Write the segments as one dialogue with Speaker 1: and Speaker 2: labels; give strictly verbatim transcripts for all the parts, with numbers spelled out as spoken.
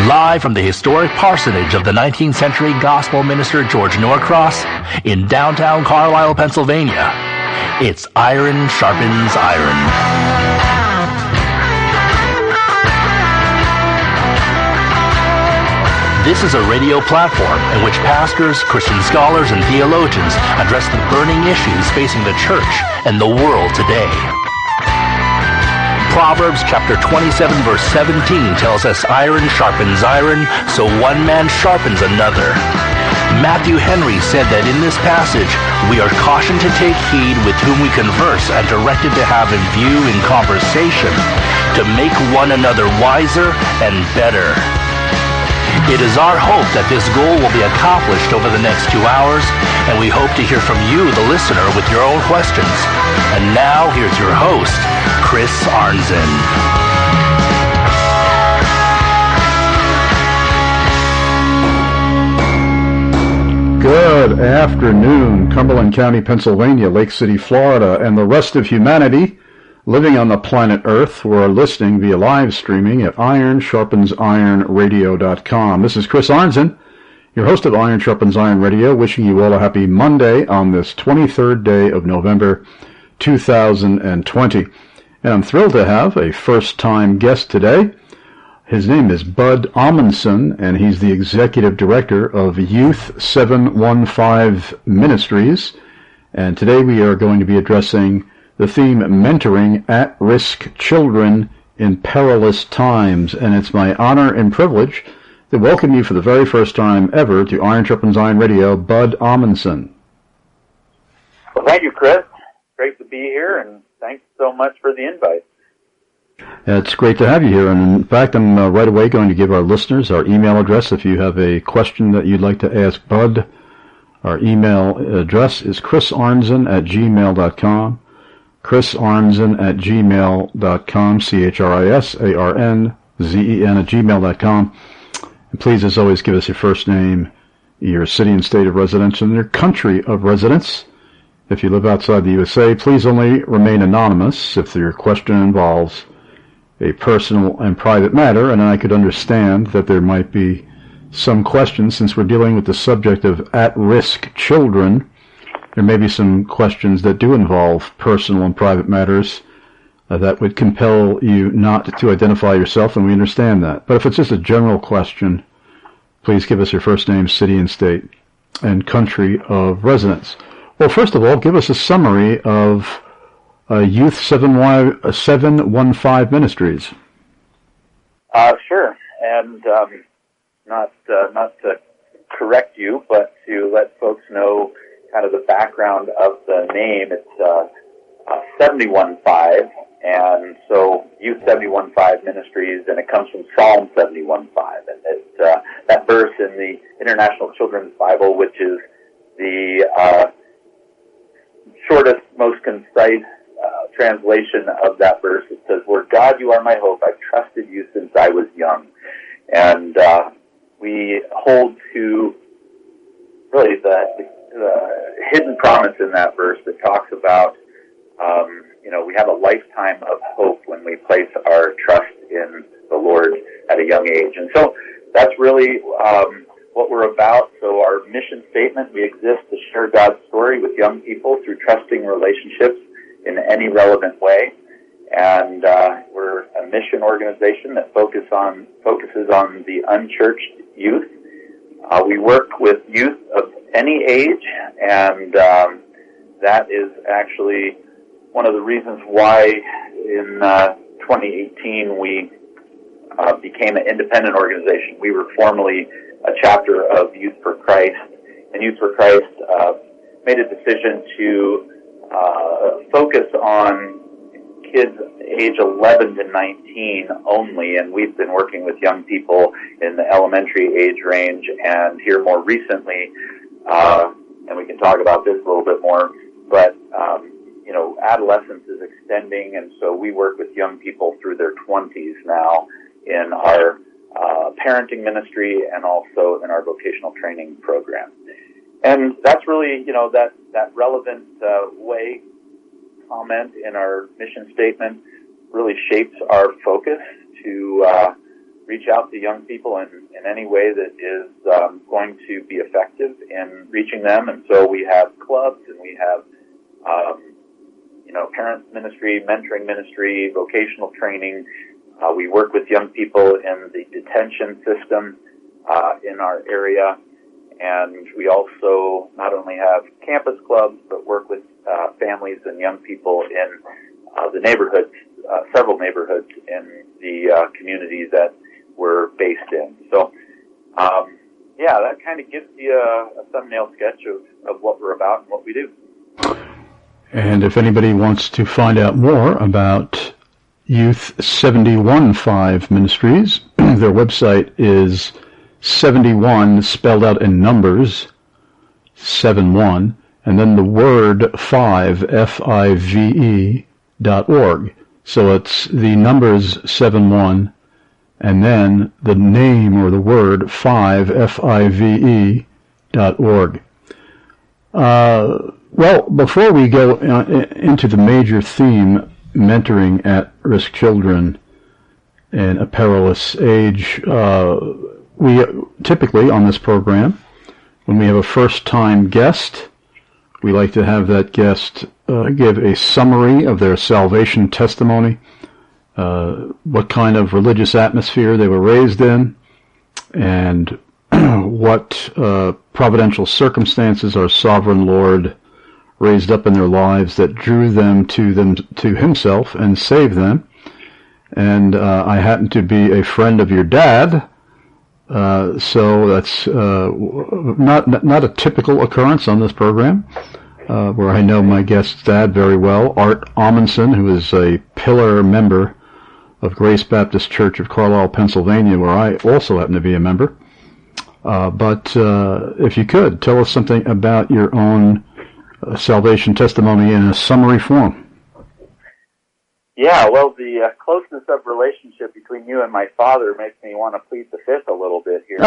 Speaker 1: Live from the historic parsonage of the nineteenth century gospel minister George Norcross in downtown Carlisle, Pennsylvania, it's Iron Sharpens Iron. This is a radio platform in which pastors, Christian scholars, and theologians address the burning issues facing the church and the world today. Proverbs chapter twenty-seven verse seventeen tells us iron sharpens iron, so one man sharpens another. Matthew Henry said that in this passage, we are cautioned to take heed with whom we converse and directed to have in view in conversation to make one another wiser and better. It is our hope that this goal will be accomplished over the next two hours, and we hope to hear from you, the listener, with your own questions. And now, here's your host, Chris Arnzen.
Speaker 2: Good afternoon, Cumberland County, Pennsylvania, Lake City, Florida, and the rest of humanity living on the planet Earth who are listening via live streaming at iron sharpens iron radio dot com. This is Chris Arnzen, your host of Iron Sharpens Iron Radio, wishing you all a happy Monday on this twenty-third day of November, two thousand twenty. And I'm thrilled to have a first-time guest today. His name is Bud Amundson, and he's the Executive Director of Youth seven one five Ministries. And today we are going to be addressing the theme, Mentoring At-Risk Children in Perilous Times. And it's my honor and privilege to welcome you for the very first time ever to Iron Sharpens Iron Radio, Bud Amundson.
Speaker 3: Well, thank you, Chris. Great to be here, and thanks so much for the invite.
Speaker 2: It's great to have you here. And in fact, I'm uh, right away going to give our listeners our email address. If you have a question that you'd like to ask Bud, our email address is chrisarnzen at gmail dot com. chrisarnzen at gmail dot com, C H R I S A R N Z E N at gmail dot com. And please, as always, give us your first name, your city and state of residence, and your country of residence. If you live outside the U S A, please only remain anonymous if your question involves a personal and private matter, and I could understand that there might be some questions, since we're dealing with the subject of at-risk children. There may be some questions that do involve personal and private matters uh, that would compel you not to identify yourself, and we understand that. But if it's just a general question, please give us your first name, city and state, and country of residence. Well, first of all, give us a summary of uh, Youth seven one five Ministries.
Speaker 3: Uh, sure, and um, not uh, not to correct you, but to let folks know kind of the background of the name. It's uh, uh, seven one five, and so Youth seven one five Ministries, and it comes from Psalm seven one five, and it, uh, that verse in the International Children's Bible, which is the uh, shortest, most concise uh, translation of that verse. It says, "Lord God, you are my hope. I've trusted you since I was young." And uh, we hold to really the, the the hidden promise in that verse that talks about, um, you know, we have a lifetime of hope when we place our trust in the Lord at a young age. And so that's really um, what we're about. So our mission statement, we exist to share God's story with young people through trusting relationships in any relevant way. And uh, we're a mission organization that focus on focuses on the unchurched youth. Uh, we work with youth of any age, and um, that is actually one of the reasons why in uh, twenty eighteen we uh, became an independent organization. We were formerly a chapter of Youth for Christ, and Youth for Christ uh, made a decision to uh, focus on kids age eleven to nineteen only, and we've been working with young people in the elementary age range, and here more recently, uh, and we can talk about this a little bit more, but, um, you know, adolescence is extending, and so we work with young people through their twenties now in our uh, parenting ministry and also in our vocational training program. And that's really, you know, that, that relevant uh, way comment in our mission statement really shapes our focus to uh, reach out to young people in, in any way that is um, going to be effective in reaching them. And so we have clubs, and we have, um, you know, parents ministry, mentoring ministry, vocational training. Uh, we work with young people in the detention system uh, in our area. And we also not only have campus clubs, but work with uh, families and young people in uh, the neighborhoods, uh, several neighborhoods in the uh, communities that we're based in. So, um, yeah, that kind of gives you a, a thumbnail sketch of, of what we're about and what we do.
Speaker 2: And if anybody wants to find out more about Youth seventy-one five Ministries, their website is seventy-one spelled out in numbers, seven one, and then the word five, F I V E, dot org. So it's the numbers seven one, and then the name or the word five, F I V E, dot org. Uh, well, before we go uh, into the major theme, mentoring at-risk children in a perilous age, uh, we typically on this program, when we have a first-time guest, we like to have that guest uh, give a summary of their salvation testimony, uh, what kind of religious atmosphere they were raised in, and what uh, providential circumstances our sovereign Lord raised up in their lives that drew them to them to Himself and saved them. And uh, I happen to be a friend of your dad. Uh, so that's uh, not not a typical occurrence on this program, uh, where I know my guest's dad very well, Art Amundsen, who is a pillar member of Grace Baptist Church of Carlisle, Pennsylvania, where I also happen to be a member. Uh, but uh, if you could, tell us something about your own uh, salvation testimony in a summary form.
Speaker 3: Yeah, well, the uh, closeness of relationship between you and my father makes me want to plead the fifth a little bit here.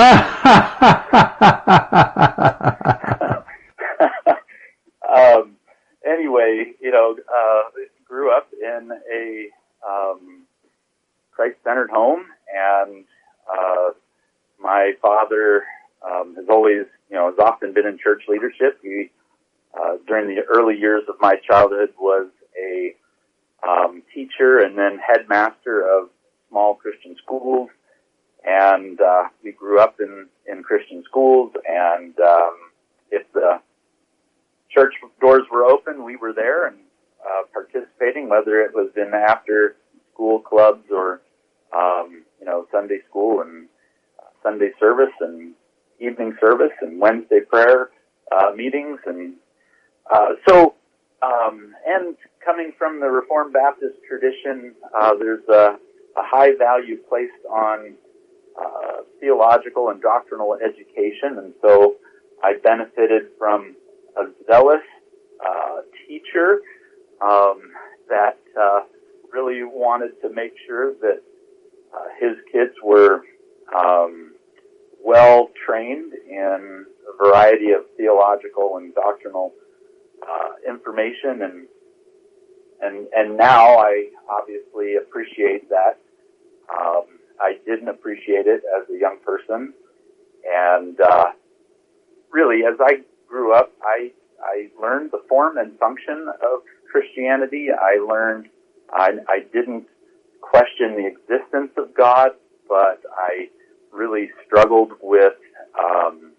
Speaker 3: um, anyway, you know, uh, grew up in a um, Christ-centered home, and uh, my father um, has always, you know, has often been in church leadership. He, uh, during the early years of my childhood, was a Um, teacher and then headmaster of small Christian schools, and uh, we grew up in, in Christian schools, and um, if the church doors were open, we were there and uh, participating, whether it was in after school clubs or um, you know, Sunday school and uh, Sunday service and evening service and Wednesday prayer uh, meetings, and uh, so um, and coming from the Reformed Baptist tradition, uh, there's a, a high value placed on uh, theological and doctrinal education, and so I benefited from a zealous uh, teacher um, that uh, really wanted to make sure that uh, his kids were um, well trained in a variety of theological and doctrinal uh, information, and And, and now I obviously appreciate that. Um, I didn't appreciate it as a young person. And, uh, really, as I grew up, I, I learned the form and function of Christianity. I learned, I, I didn't question the existence of God, but I really struggled with, um,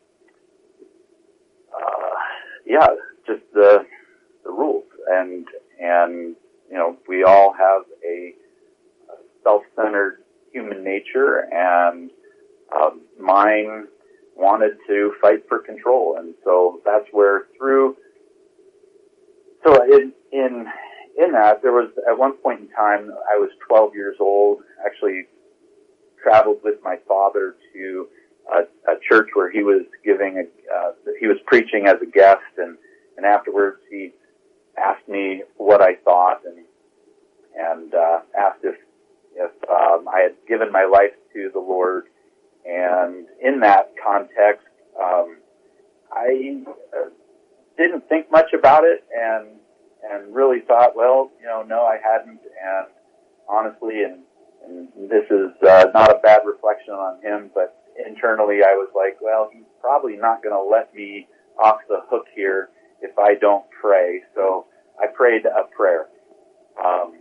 Speaker 3: uh, yeah, just the, the rules. And, And, you know, we all have a self-centered human nature, and um, mine wanted to fight for control. And so that's where through, so in, in, in that, there was, at one point in time, I was twelve years old, actually traveled with my father to a, a church where he was giving, a, uh, he was preaching as a guest, and, and afterwards he asked me what I thought, and and uh, asked if if um, I had given my life to the Lord. And in that context, um, I uh, didn't think much about it, and and really thought, well, you know, no, I hadn't. And honestly, in, in and this is uh, not a bad reflection on him, but internally I was like, well, he's probably not going to let me off the hook here if I don't pray. So I prayed a prayer. Um,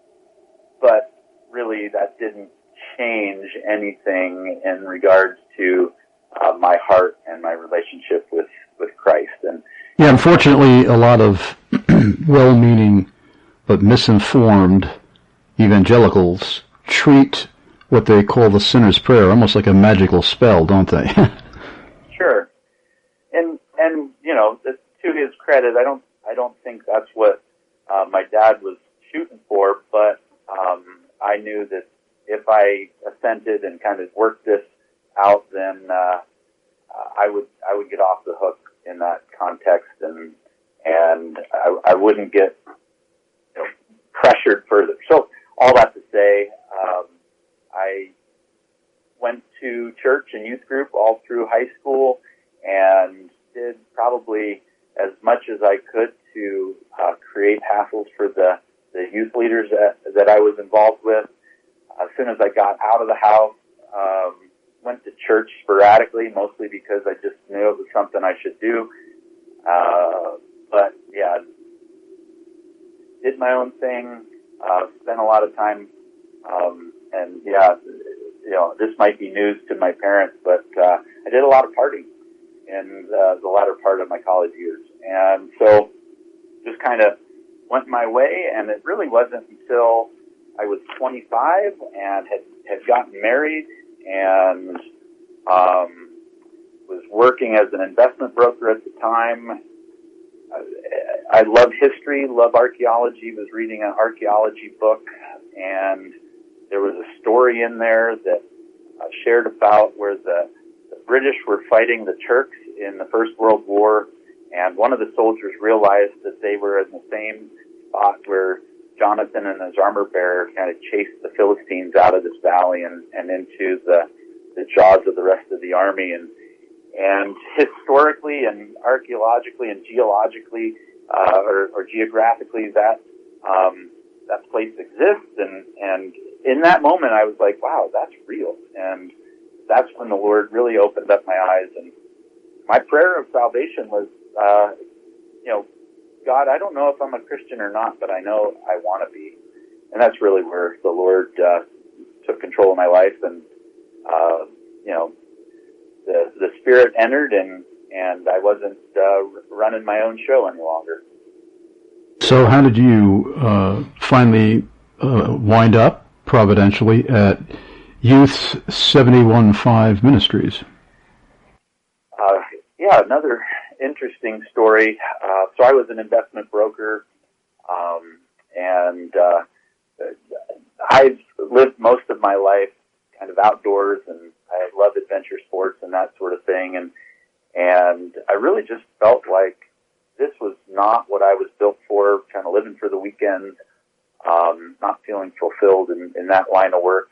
Speaker 3: but really that didn't change anything in regards to uh, my heart and my relationship with, with Christ. And
Speaker 2: yeah, unfortunately, a lot of well-meaning but misinformed evangelicals treat what they call the sinner's prayer almost like a magical spell, don't they?
Speaker 3: Sure. And, and, you know, to his credit, I don't, I don't think that's what, uh, my dad was shooting for, but, um, I knew that if I assented and kind of worked this out, then, uh, I would, I would get off the hook in that context, and, and I, I wouldn't get, you know, pressured further. So all that to say, um, I went to church and youth group all through high school and did probably as much as I could to uh, create hassles for the, the youth leaders that, that I was involved with. As soon as I got out of the house, um, went to church sporadically, mostly because I just knew it was something I should do. Uh, but yeah, did my own thing, uh, spent a lot of time, um, and yeah, you know, this might be news to my parents, but, uh, I did a lot of partying in uh, the latter part of my college years. And so just kind of went my way, and it really wasn't until I was twenty-five and had, had gotten married and, um, was working as an investment broker at the time. I, I love history, love archaeology, was reading an archaeology book, and there was a story in there that uh, shared about where the, the British were fighting the Turks in the First World War, and one of the soldiers realized that they were in the same spot where Jonathan and his armor bearer kind of chased the Philistines out of this valley and, and into the, the jaws of the rest of the army. And, and historically and archaeologically and geologically, uh, or, or geographically, that, um, that place exists. And, and in that moment, I was like, wow, that's real. And that's when the Lord really opened up my eyes. And my prayer of salvation was, uh, you know, God, I don't know if I'm a Christian or not, but I know I want to be. And that's really where the Lord uh, took control of my life, and uh, you know, the the Spirit entered, and and I wasn't uh, running my own show any longer.
Speaker 2: So, how did you uh, finally uh, wind up providentially at Youth's seventy-one point five Ministries?
Speaker 3: Uh, yeah, another interesting story. Uh, so I was an investment broker, um, and uh, I've lived most of my life kind of outdoors, and I love adventure sports and that sort of thing. And and I really just felt like this was not what I was built for, kind of living for the weekends, um, not feeling fulfilled in, in that line of work.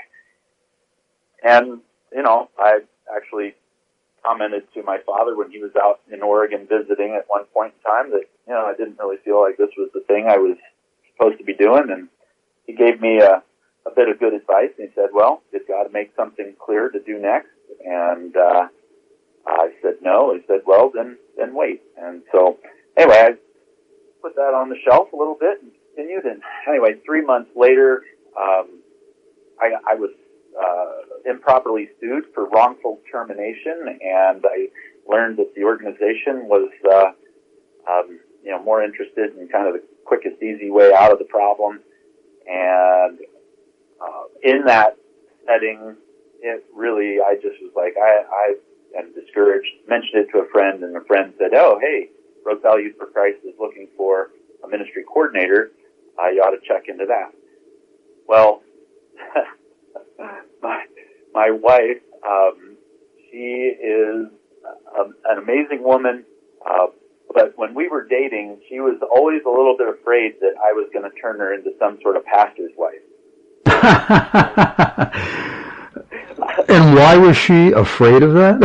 Speaker 3: And, you know, I actually commented to my father when he was out in Oregon visiting at one point in time that, you know, I didn't really feel like this was the thing I was supposed to be doing. And he gave me a, a bit of good advice. And he said, well, you've got to make something clear to do next. And uh, I said, no. He said, well, then, then wait. And so anyway, I put that on the shelf a little bit and continued. And anyway, three months later, um, I, I was uh, improperly sued for wrongful termination, and I learned that the organization was, uh, um, you know, more interested in kind of the quickest, easy way out of the problem. And uh, in that setting, it really, I just was like, I, I am discouraged. Mentioned it to a friend, and a friend said, "Oh, hey, Rose Valley Youth for Christ is looking for a ministry coordinator. Uh, you ought to check into that." Well, my, my wife, um, she is a, an amazing woman, uh, but when we were dating, she was always a little bit afraid that I was going to turn her into some sort of pastor's wife.
Speaker 2: And why was she afraid of that?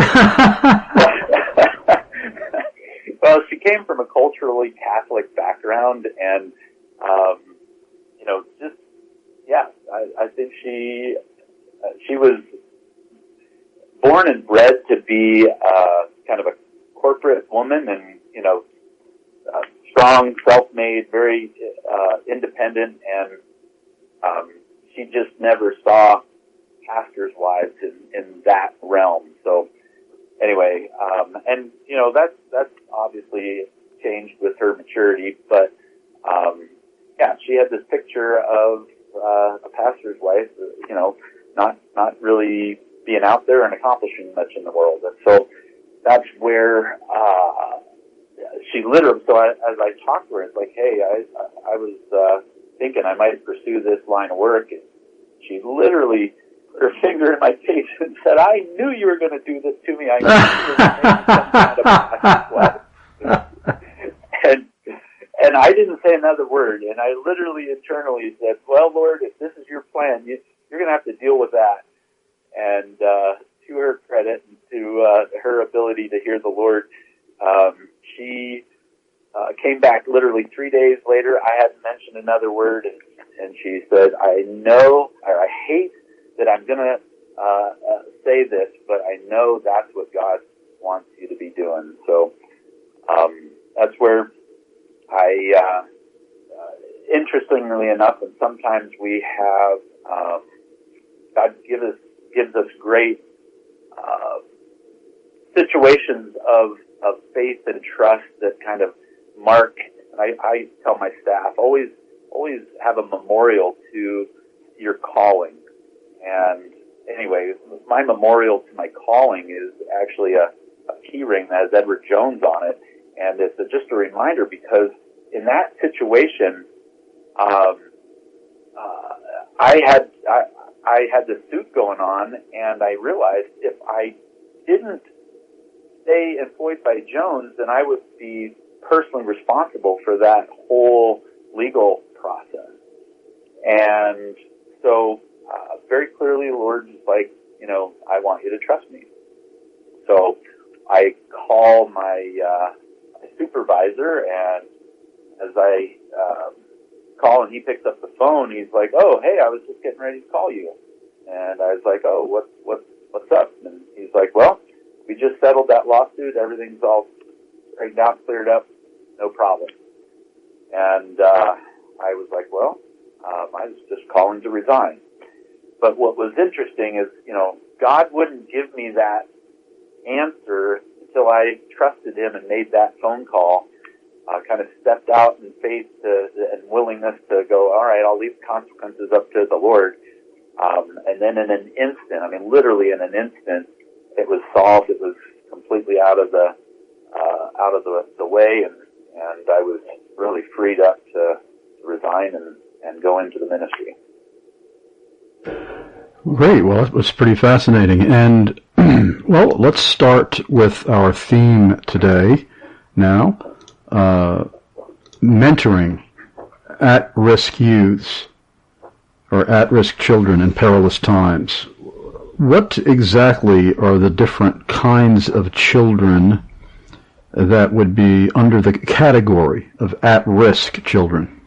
Speaker 3: Well, she came from a culturally Catholic background, and, um, you know, just, yeah, I, I think she uh, she was born and bred to be uh, kind of a corporate woman, and you know, uh, strong, self-made, very uh, independent, and um, she just never saw pastors' wives in, in that realm. So anyway, um, and you know, that's that's obviously changed with her maturity, but um, yeah, she had this picture of uh, a pastor's wife, you know, not not really being out there and accomplishing much in the world, and so that's where uh, she literally. So I, as I talked to her, it's like, hey, I I was uh, thinking I might pursue this line of work, and she literally put her finger in my face and said, "I knew you were going to do this to me. I knew you were going to make some kind of pastor's wife." and and I didn't say another word, and I literally internally said, "Well, Lord, if this is your plan, you, you're going to have to deal with that." And uh, to her credit and to uh, her ability to hear the Lord, um, she uh, came back literally three days later. I hadn't mentioned another word, and, and she said, "I know, or I hate that I'm going to uh, uh, say this, but I know that's what God wants you to be doing." So um, that's where I, uh, uh, interestingly enough, and sometimes we have um, God give us. gives us great uh, situations of of faith and trust that kind of mark. I, I tell my staff, always always have a memorial to your calling. And anyway, my memorial to my calling is actually a, a key ring that has Edward Jones on it, and it's a, just a reminder, because in that situation, um, uh, I had. I, I had this suit going on, and I realized if I didn't stay employed by Jones, then I would be personally responsible for that whole legal process. And so, uh, very clearly, the Lord is like, you know, I want you to trust me. So I call my, uh, my supervisor, and as I um, call and he picks up the phone, he's like, "Oh, hey, I was just getting ready to call you." And I was like, "Oh, what, what, what's up?" And he's like, "Well, we just settled that lawsuit. Everything's all straightened out, cleared up, no problem." And uh, I was like, "Well, um, I was just calling to resign." But what was interesting is, you know, God wouldn't give me that answer until I trusted Him and made that phone call. Uh, kind of stepped out in faith to, and willingness to go, all right, I'll leave the consequences up to the Lord. Um, and then in an instant, I mean, literally in an instant, it was solved. It was completely out of the uh, out of the, the way, and, and I was really freed up to, to resign and, and go into the ministry.
Speaker 2: Great. Well, it was pretty fascinating. And, well, let's start with our theme today now. Uh, mentoring at-risk youths or at-risk children in perilous times. What exactly are the different kinds of children that would be under the category of at-risk children?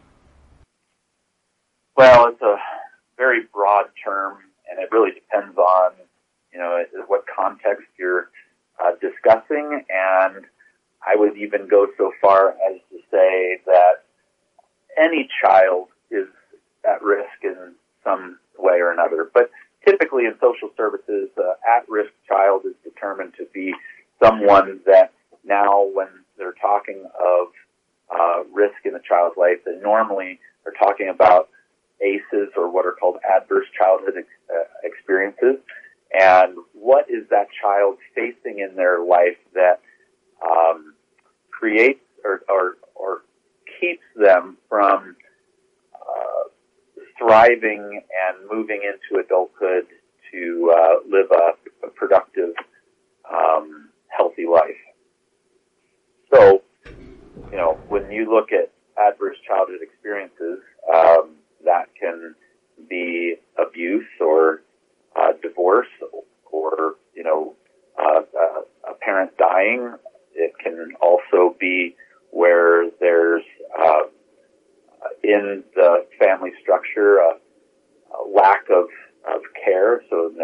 Speaker 3: Well, it's a very broad term, and it really depends on, you know, what context you're uh, discussing, and I would even go so far as to say that any child is at risk in some way or another. But typically in social services, uh, at-risk child is determined to be someone that now when they're talking of uh, risk in a child's life, they normally are talking about A C Es, or what are called adverse childhood ex- uh, experiences. And what is that child facing in their life that um, creates or, or, or keeps them from uh, thriving and moving into adulthood to uh, live a, a productive, um, healthy life. So, you know, when you look at adverse childhood experiences, um, that can be abuse or uh, divorce or, you know, uh, uh, a parent dying. It can also be where there's, uh, in the family structure, a, a lack of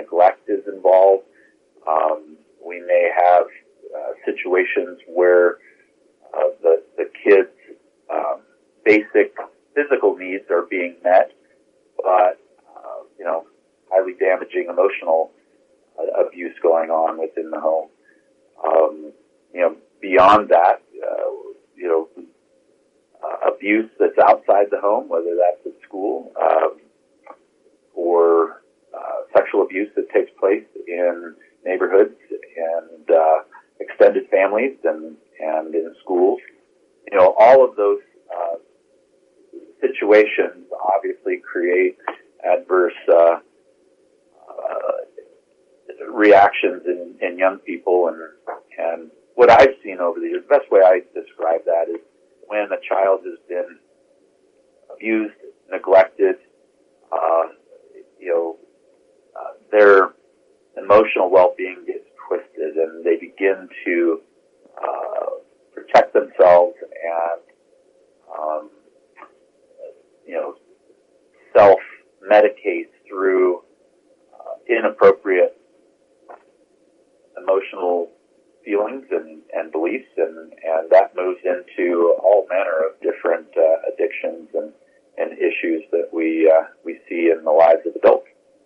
Speaker 3: neglect is involved. Um, we may have uh, situations where uh, the, the kids' um, basic physical needs are being met, but, uh, you know, highly damaging emotional uh, abuse going on within the home. Um, you know, beyond that, uh, you know, uh, abuse that's outside the home, whether that's at school, um, or uh, sexual abuse that takes place in neighborhoods and uh, extended families and, and in schools. You know, all of those uh, situations obviously create adverse uh, uh, reactions in, in young people. And, and what I've seen over the years, the best way I describe that is when a child has been abused, neglected, uh, you know, uh, their emotional well-being gets twisted and they begin to uh, protect themselves and, um, you know, self-medicate through uh, inappropriate emotional feelings and, and beliefs, and, and that moves into all manner of different uh, addictions and, and issues that we uh, we see in the lives of adults.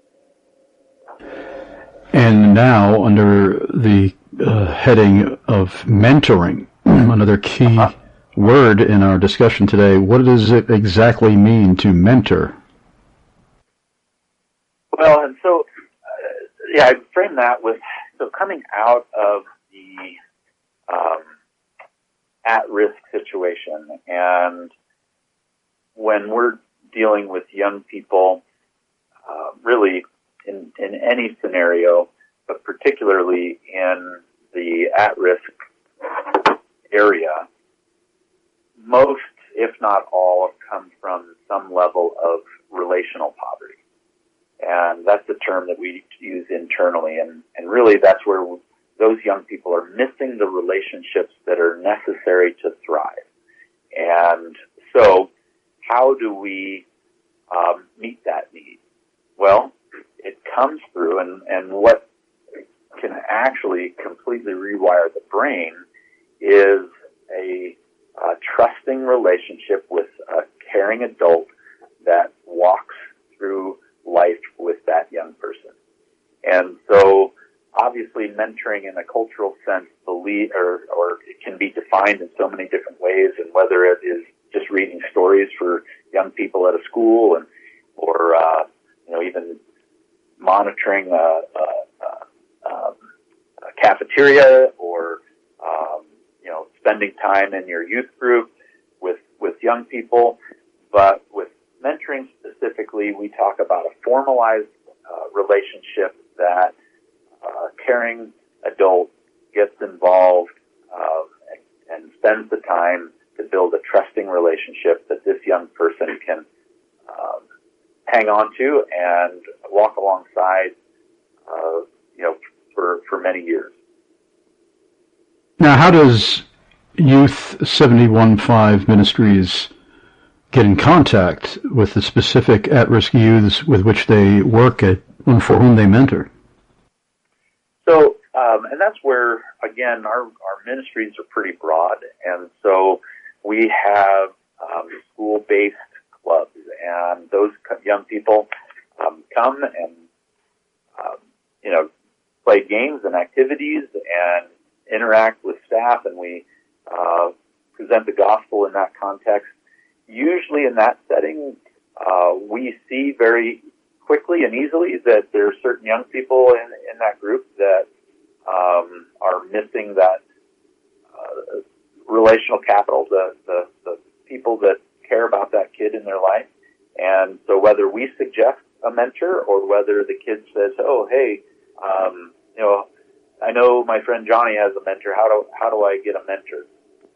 Speaker 2: And now, under the uh, heading of mentoring, another key uh-huh. word in our discussion today, what does it exactly mean to mentor?
Speaker 3: Well, and so, uh, yeah, I frame that with, so coming out of the um, at-risk situation, and when we're dealing with young people, uh, really in, in any scenario, but particularly in the at-risk area, most, if not all, have come from some level of relational poverty. And that's the term that we use internally. And, and really that's where those young people are missing the relationships that are necessary to thrive. And so how do we um, meet that need? Well, it comes through, and, and what can actually completely rewire the brain is a, a trusting relationship with a caring adult that walks through life with that young person. And so obviously mentoring in a cultural sense believe, or, or it can be defined in so many different ways, and whether it is just reading stories for young people at a school, and or uh, you know, even monitoring a, a, a, a cafeteria, or um, you know, spending time in your youth group with with young people. But with mentoring specifically, we talk about a formalized uh, relationship that uh, caring adult gets involved uh, and, and spends the time to build a trusting relationship that this young person can um, hang on to and walk alongside, uh, you know, for, for many years.
Speaker 2: Now, how does Youth seventy-one point five Ministries get in contact with the specific at-risk youths with which they work at and for whom they mentor?
Speaker 3: So, um, and that's where, again, our, our ministries are pretty broad, and so we have um, school-based clubs, and those young people um, come and, um, you know, play games and activities and interact with staff, and we uh, present the gospel in that context. Usually in that setting, uh, we see very quickly and easily that there are certain young people in, in that group that um, are missing that uh, relational capital, the, the, the people that care about that kid in their life. And so whether we suggest a mentor or whether the kid says, oh, hey, um, you know, I know my friend Johnny has a mentor. How do, how do I get a mentor?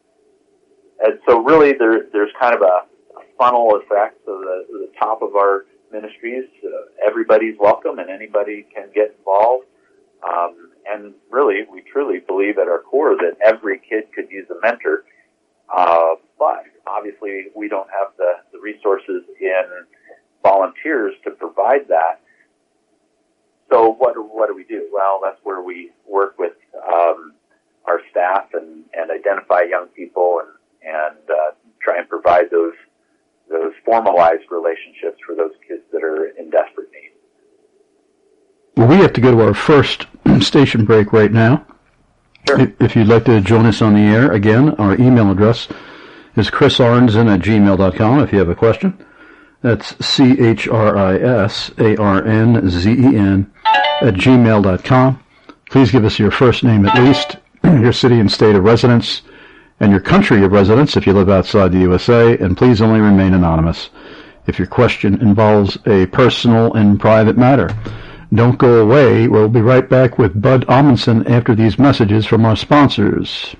Speaker 3: And so really there, there's kind of a, a funnel effect. So the, the top of our ministries, uh, everybody's welcome and anybody can get involved. Um, and really, we truly believe at our core that every kid could use a mentor. Uh, but obviously we don't have the, the resources in volunteers to provide that. so what what do we do? Well, that's where we work with um, our staff and, and identify young people and and uh, try and provide those those formalized relationships for those kids that are in desperate need.
Speaker 2: Well, we have to go to our first station break right now.
Speaker 3: Sure.
Speaker 2: If, if you'd like to join us on the air, again, our email address is chris arnzen at gmail dot com if you have a question. That's C H R I S A R N Z E N at gmail dot com. Please give us your first name at least, your city and state of residence, and your country of residence if you live outside the U S A, and please only remain anonymous if your question involves a personal and private matter. Don't go away. We'll be right back with Bud Amundsen after these messages from our sponsors.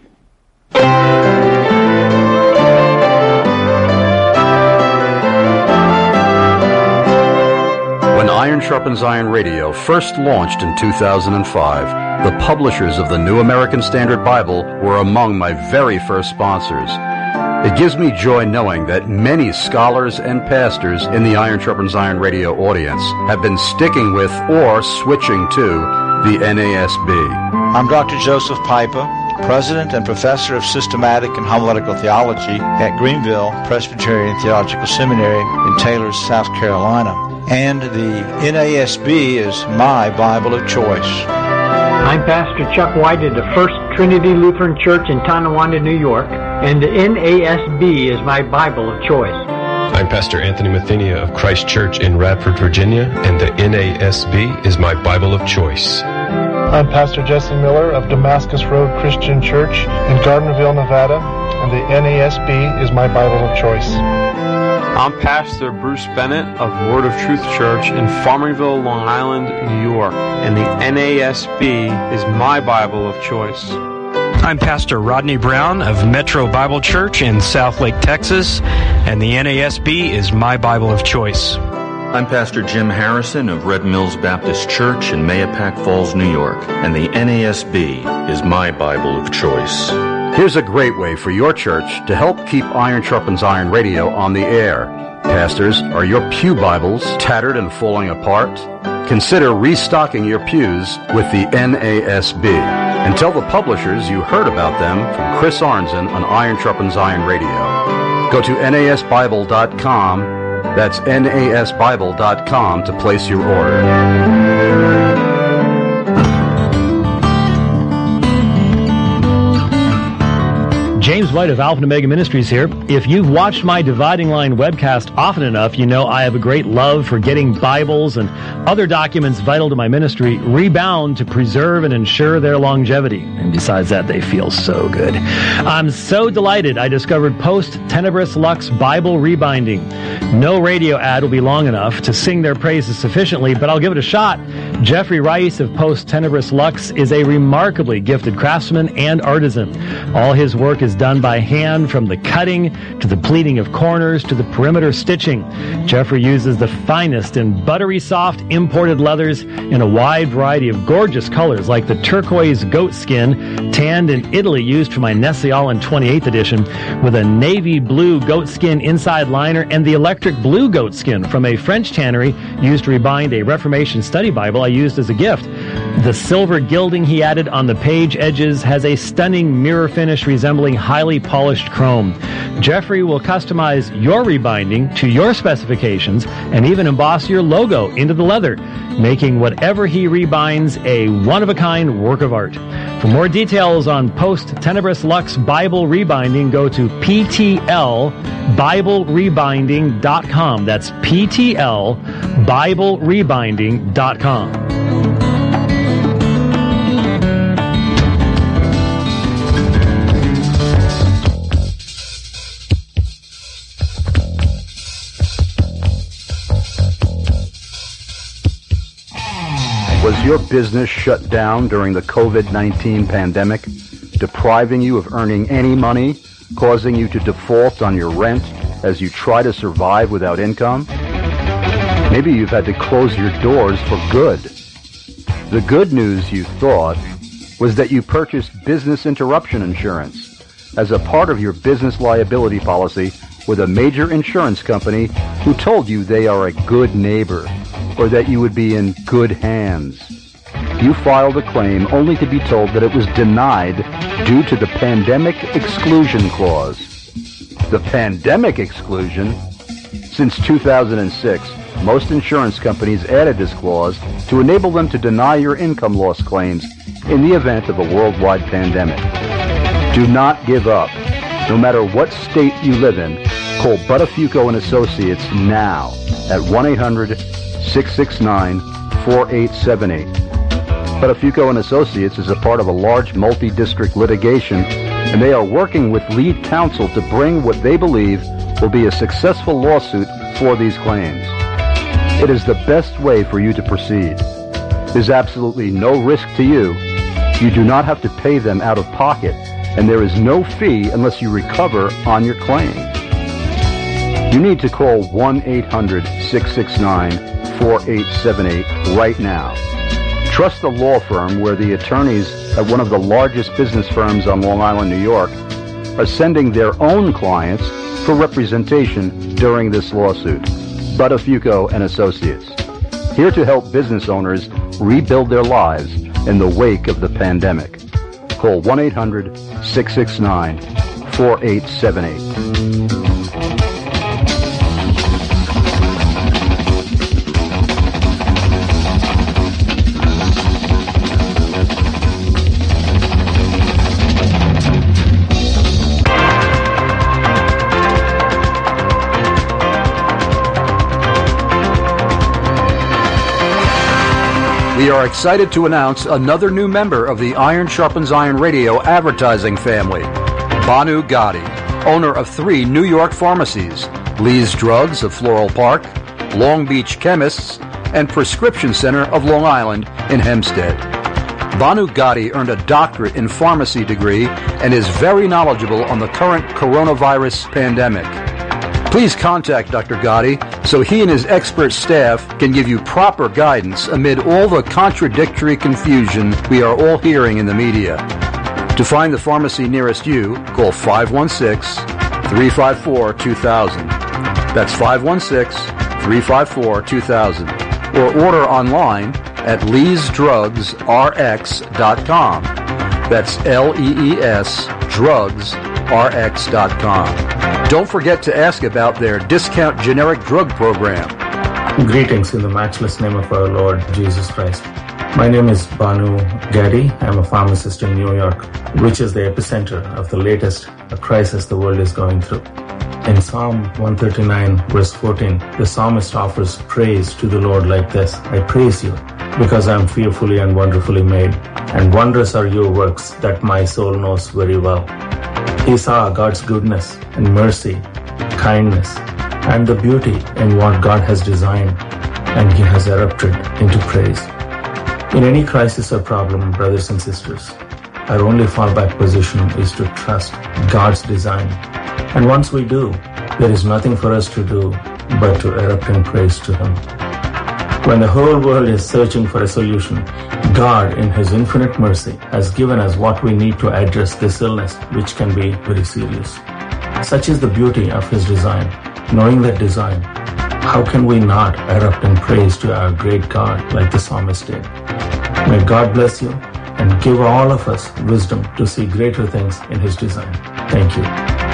Speaker 4: When Iron Sharpens Iron Radio first launched in two thousand five, the publishers of the New American Standard Bible were among my very first sponsors. It gives me joy knowing that many scholars and pastors in the Iron Sharpens Iron Radio audience have been sticking with or switching to the N A S B.
Speaker 5: I'm Doctor Joseph Piper, President and Professor of Systematic and Homiletical Theology at Greenville Presbyterian Theological Seminary in Taylor, South Carolina. And the N A S B is my Bible of choice.
Speaker 6: I'm Pastor Chuck White at the First Trinity Lutheran Church in Tonawanda, New York, and the N A S B is my Bible of choice.
Speaker 7: I'm Pastor Anthony Mathenia of Christ Church in Radford, Virginia, and the N A S B is my Bible of choice.
Speaker 8: I'm Pastor Jesse Miller of Damascus Road Christian Church in Gardnerville, Nevada, and the N A S B is my Bible of choice.
Speaker 9: I'm Pastor Bruce Bennett of Word of Truth Church in Farmingville, Long Island, New York, and the N A S B is my Bible of choice.
Speaker 10: I'm Pastor Rodney Brown of Metro Bible Church in Southlake, Texas, and the N A S B is my Bible of choice.
Speaker 11: I'm Pastor Jim Harrison of Red Mills Baptist Church in Mahopac Falls, New York, and the N A S B is my Bible of choice.
Speaker 4: Here's a great way for your church to help keep Iron Sharpens Iron Radio on the air. Pastors, are your pew Bibles tattered and falling apart? Consider restocking your pews with the N A S B. And tell the publishers you heard about them from Chris Arnzen on Iron Sharpens Iron Radio. Go to N A S Bible dot com. That's N A S Bible dot com to place your order.
Speaker 12: James White of Alpha and Omega Ministries here. If you've watched my Dividing Line webcast often enough, you know I have a great love for getting Bibles and other documents vital to my ministry rebound to preserve and ensure their longevity. And besides that, they feel so good. I'm so delighted I discovered Post Tenebris Lux Bible Rebinding. No radio ad will be long enough to sing their praises sufficiently, but I'll give it a shot. Jeffrey Rice of Post Tenebris Lux is a remarkably gifted craftsman and artisan. All his work is done by hand, from the cutting to the pleating of corners to the perimeter stitching. Jeffrey uses the finest and buttery soft imported leathers in a wide variety of gorgeous colors, like the turquoise goat skin tanned in Italy used for my Nestle Aland twenty-eighth edition, with a navy blue goat skin inside liner, and the electric blue goat skin from a French tannery used to rebind a Reformation study Bible I used as a gift. The silver gilding he added on the page edges has a stunning mirror finish resembling highly polished chrome. Jeffrey will customize your rebinding to your specifications and even emboss your logo into the leather, making whatever he rebinds a one-of-a-kind work of art. For more details on Post Tenebris Lux Bible Rebinding, go to P T L Bible Rebinding dot com. That's P T L Bible Rebinding dot com.
Speaker 4: Was your business shut down during the covid nineteen pandemic, depriving you of earning any money, causing you to default on your rent as you try to survive without income? Maybe you've had to close your doors for good. The good news, you thought, was that you purchased business interruption insurance. As a part of your business liability policy, with a major insurance company who told you they are a good neighbor or that you would be in good hands. You filed a claim only to be told that it was denied due to the Pandemic Exclusion Clause. The Pandemic Exclusion? Since two thousand six, most insurance companies added this clause to enable them to deny your income loss claims in the event of a worldwide pandemic. Do not give up. No matter what state you live in, call Buttafuoco and Associates now at one eight hundred six six nine four eight seven eight. Buttafuoco and Associates is a part of a large multi-district litigation, and they are working with lead counsel to bring what they believe will be a successful lawsuit for these claims. It is the best way for you to proceed. There's absolutely no risk to you. You do not have to pay them out of pocket, and there is no fee unless you recover on your claim. You need to call one eight hundred six six nine four eight seven eight right now. Trust the law firm where the attorneys at one of the largest business firms on Long Island, New York, are sending their own clients for representation during this lawsuit. Buttafuoco and Associates, here to help business owners rebuild their lives in the wake of the pandemic. Call one eight hundred six six nine four eight seven eight. We are excited to announce another new member of the Iron Sharpens Iron Radio advertising family, Banu Gotti, owner of three New York pharmacies, Lee's Drugs of Floral Park, Long Beach Chemists, and Prescription Center of Long Island in Hempstead. Banu Gotti earned a doctorate in pharmacy degree and is very knowledgeable on the current coronavirus pandemic. Please contact Doctor Gotti so he and his expert staff can give you proper guidance amid all the contradictory confusion we are all hearing in the media. To find the pharmacy nearest you, call five one six, three five four, two thousand. That's five one six, three five four, two thousand. Or order online at lees drugs r x dot com. That's L E E S drugs r x dot com. Don't forget to ask about their discount generic drug program.
Speaker 13: Greetings in the matchless name of our Lord Jesus Christ. My name is Banu Gotti. I'm a pharmacist in New York, which is the epicenter of the latest crisis the world is going through. In Psalm one thirty-nine, verse fourteen, the psalmist offers praise to the Lord like this: I praise you because I am fearfully and wonderfully made, and wondrous are your works that my soul knows very well. He saw God's goodness and mercy, kindness, and the beauty in what God has designed, and he has erupted into praise. In any crisis or problem, brothers and sisters, our only fallback position is to trust God's design. And once we do, there is nothing for us to do but to erupt in praise to him. When the whole world is searching for a solution, God, in his infinite mercy, has given us what we need to address this illness, which can be very serious. Such is the beauty of his design. Knowing that design, how can we not erupt in praise to our great God like the psalmist did? May God bless you and give all of us wisdom to see greater things in his design. Thank you.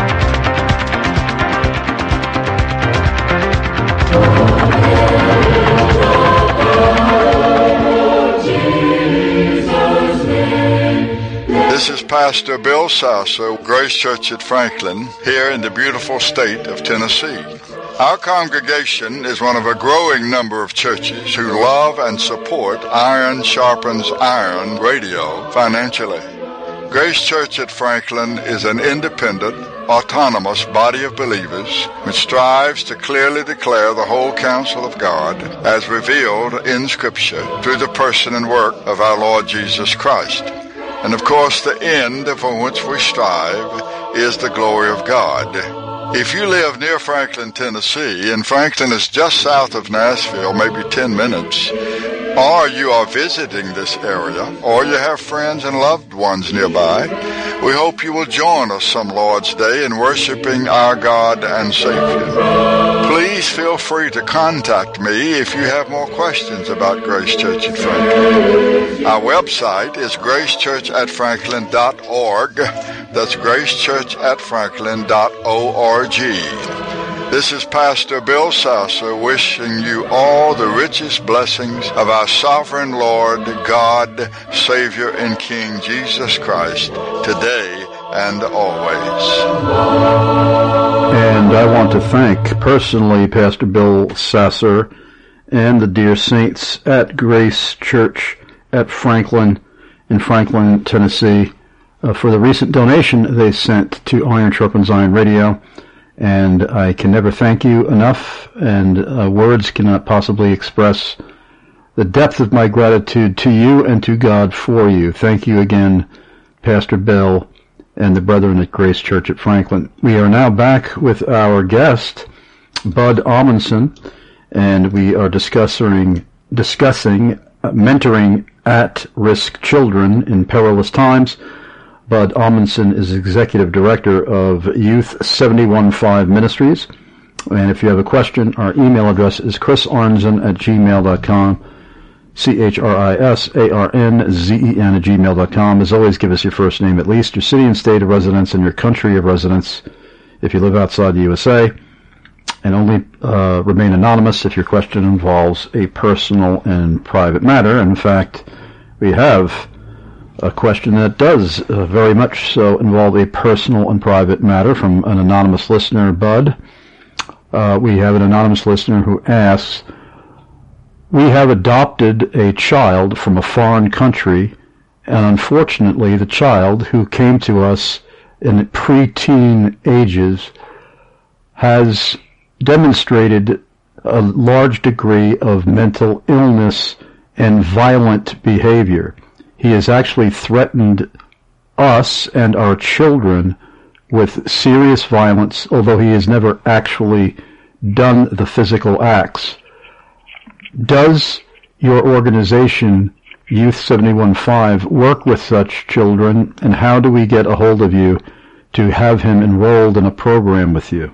Speaker 14: This is Pastor Bill Sasso, Grace Church at Franklin, here in the beautiful state of Tennessee. Our congregation is one of a growing number of churches who love and support Iron Sharpens Iron Radio financially. Grace Church at Franklin is an independent, autonomous body of believers which strives to clearly declare the whole counsel of God as revealed in Scripture through the person and work of our Lord Jesus Christ. And of course, the end for which we strive is the glory of God. If you live near Franklin, Tennessee, and Franklin is just south of Nashville, maybe ten minutes, or you are visiting this area, or you have friends and loved ones nearby, We hope you will join us some Lord's Day in worshiping our God and Savior. Please feel free to contact me if you have more questions about Grace Church at Franklin. Our website is grace church at franklin dot org. That's grace church at franklin dot org. This is Pastor Bill Sasser wishing you all the richest blessings of our sovereign Lord, God, Savior, and King Jesus Christ, today and always.
Speaker 2: And I want to thank personally Pastor Bill Sasser and the dear saints at Grace Church at Franklin in Franklin, Tennessee, uh, for the recent donation they sent to Iron Sharpens Iron Radio. And I can never thank you enough, and uh, words cannot possibly express the depth of my gratitude to you and to God for you. Thank you again, Pastor Bill and the brethren at Grace Church at Franklin. We are now back with our guest, Bud Amundsen, and we are discussing, discussing uh, mentoring at-risk children in perilous times. Bud Amundsen is Executive Director of Youth seventy-one five Ministries. And if you have a question, our email address is chrisarnzen at gmail dot com, C H R I S A R N Z E N at gmail dot com. As always, give us your first name at least, your city and state of residence, and your country of residence if you live outside the U S A. And only uh, remain anonymous if your question involves a personal and private matter. In fact, we have a question that does uh, very much so involve a personal and private matter from an anonymous listener, Bud. Uh, we have an anonymous listener who asks, we have adopted a child from a foreign country, and unfortunately the child, who came to us in preteen ages, has demonstrated a large degree of mental illness and violent behavior. He has actually threatened us and our children with serious violence, although he has never actually done the physical acts. Does your organization, Youth seventy-one five, work with such children, and how do we get a hold of you to have him enrolled in a program with you?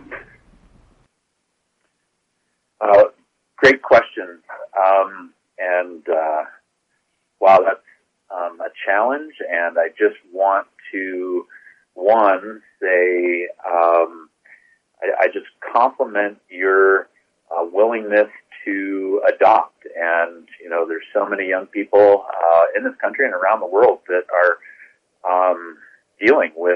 Speaker 3: Uh, great question. Um, and, uh, wow, that's Um, a challenge, and I just want to, one, say, um, I, I just compliment your uh, willingness to adopt. And, you know, there's so many young people uh, in this country and around the world that are um, dealing with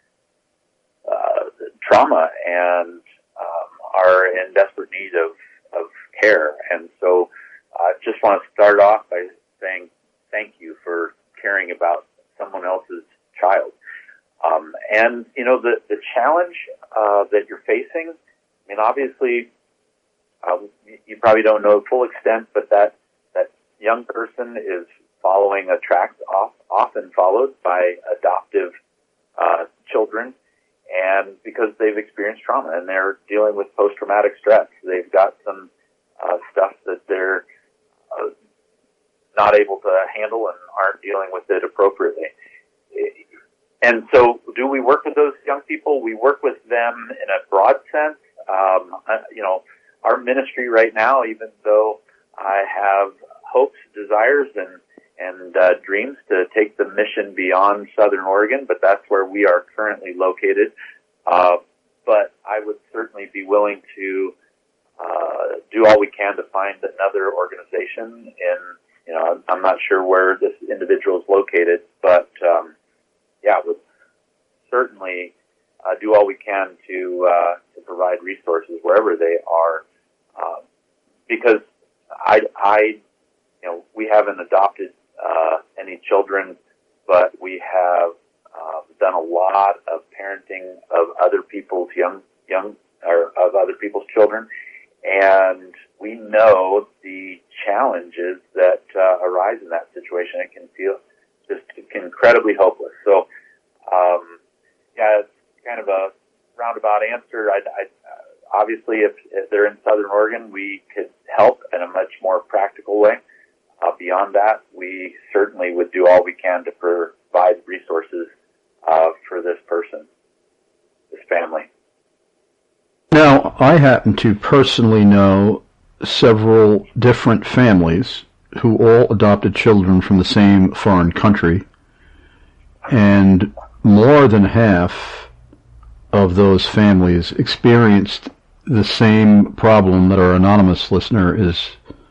Speaker 3: uh, trauma and um, are in desperate need of, of care. And so I just want to start off by saying thank you for caring about someone else's child. Um, and, you know, the, the challenge uh, that you're facing, I mean, obviously, um, you probably don't know the full extent, but that, that young person is following a track off, often followed by adoptive uh, children, and because they've experienced trauma and they're dealing with post-traumatic stress. They've got some uh, stuff that they're uh, not able to handle and aren't dealing with it appropriately. And so do we work with those young people? We work with them in a broad sense. Um, you know, our ministry right now, even though I have hopes, desires, and, and uh, dreams to take the mission beyond Southern Oregon, but that's where we are currently located. Uh, but I would certainly be willing to uh, do all we can to find another organization in, you know, I'm not sure where this individual is located, but, um, yeah, would certainly uh, do all we can to, uh, to provide resources wherever they are, uh, because I, I, you know, we haven't adopted uh, any children, but we have uh, done a lot of parenting of other people's young, young, or of other people's children, and we know the challenges that uh, arise in that situation. It can feel just incredibly hopeless. So, um, yeah, it's kind of a roundabout answer. I, I, obviously, if, if they're in Southern Oregon, we could help in a much more practical way. Uh, beyond that, we certainly would do all we can to provide resources uh,
Speaker 2: I happen to personally know several different families who all adopted children from the same foreign country, and more than half of those families experienced the same problem that our anonymous listener is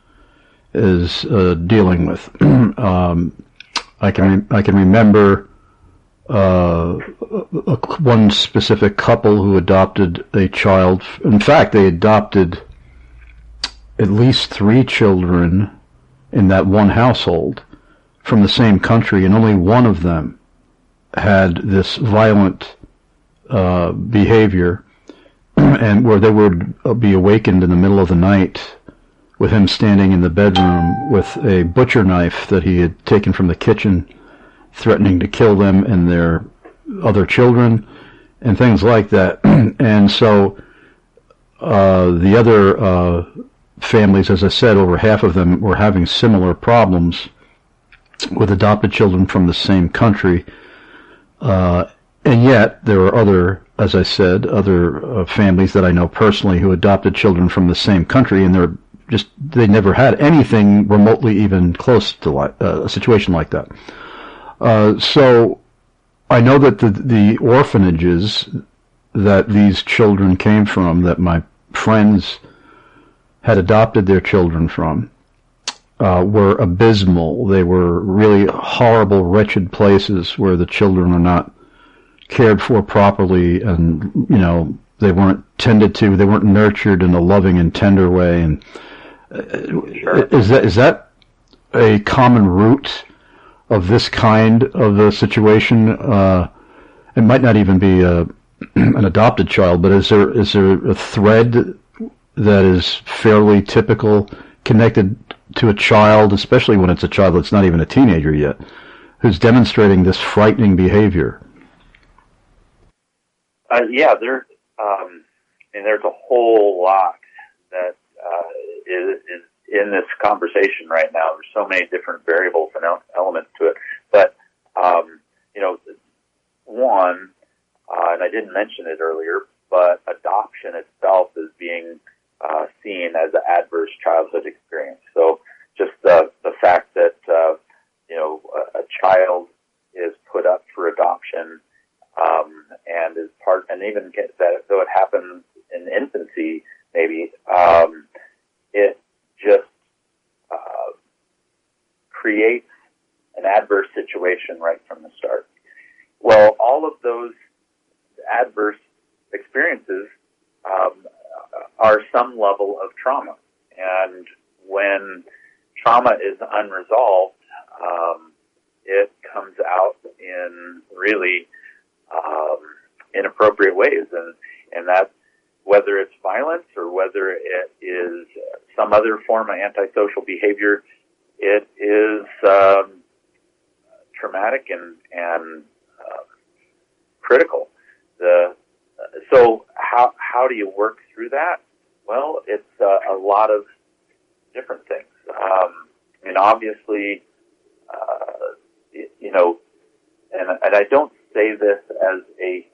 Speaker 2: is uh, dealing with. um, I can I can remember uh, a, one specific couple who adopted a child. In fact, they adopted at least three children in that one household from the same country, and only one of them had this violent uh, behavior, and where they would be awakened in the middle of the night with him standing in the bedroom with a butcher knife that he had taken from the kitchen, threatening to kill them and their other children, and things like that. And so uh, the other uh, families, as I said, over half of them were having similar problems with adopted children from the same country. Uh, and yet there are other, as I said, other uh, families that I know personally who adopted children from the same country, and they're just, they never had anything remotely even close to like, uh, a situation like that. Uh, so I know that the, the orphanages that these children came from, that my friends had adopted their children from, uh, were abysmal. They were really horrible, wretched places where the children are not cared for properly, and, you know, they weren't tended to, they weren't nurtured in a loving and tender way. And uh, is that is that a common root of this kind of a situation? Uh, it might not even be a, an adopted child, but is there is there a thread that is fairly typical connected to a child, especially when it's a child that's not even a teenager yet, who's demonstrating this frightening behavior?
Speaker 3: Uh, yeah, there's um, and there's a whole lot that uh, is, is in this conversation right now. There's so many different variables and elements to it. But, um, you know, one, uh, and I didn't mention it earlier, but adoption itself is being uh, seen as an adverse childhood experience. So just the, the fact that, uh, you know, a, a child is put up for adoption um, and is part, and even get that, though it happens in infancy, maybe, um, it just uh, creates an adverse situation right from the start. Well, all of those adverse experiences um, are some level of trauma. And when trauma is unresolved, um, it comes out in really um, inappropriate ways. And, and that, whether it's violence or whether it is some other form of antisocial behavior, it is um, traumatic and, and uh, critical. The, so how how do you work through that? Well, it's uh, a lot of different things. Um, I mean, obviously, uh, you know, and, and I don't say this as a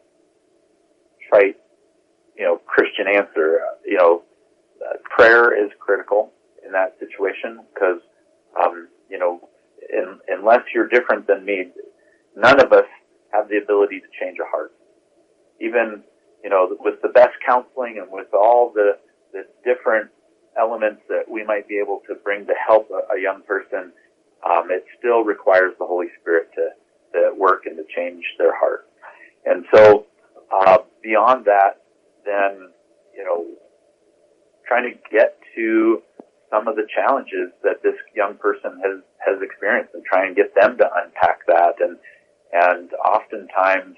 Speaker 3: trite, you know, Christian answer. You know, uh, prayer is critical in that situation because, um, you know, in, unless you're different than me, none of us have the ability to change a heart. Even, you know, with the best counseling and with all the, the different elements that we might be able to bring to help a, a young person, um, it still requires the Holy Spirit to, to work and to change their heart. And so, uh, beyond that, then, you know, trying to get to some of the challenges that this young person has, has experienced and try and get them to unpack that. And, and oftentimes,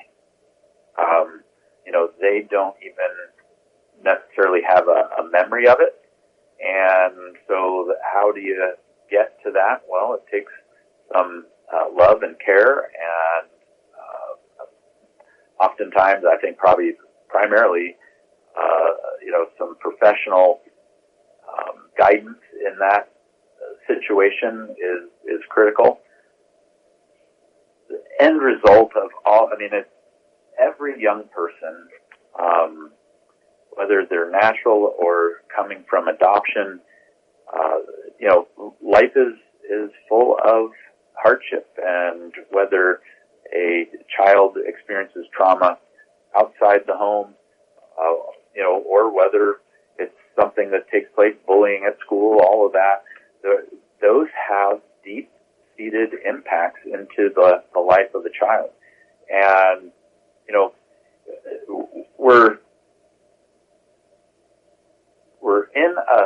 Speaker 3: um, you know, they don't even necessarily have a, a memory of it. And so how do you get to that? Well, it takes some uh, love and care, and uh, oftentimes I think probably primarily, uh, you know, some professional um, guidance in that situation is, is critical. The end result of all, I mean, it's every young person, um, whether they're natural or coming from adoption. Uh, you know, life is, is full of hardship, and whether a child experiences trauma outside the home, uh, you know, or whether it's something that takes place, bullying at school, all of that, the, those have deep-seated impacts into the, the life of the child. And, you know, we're, we're in a,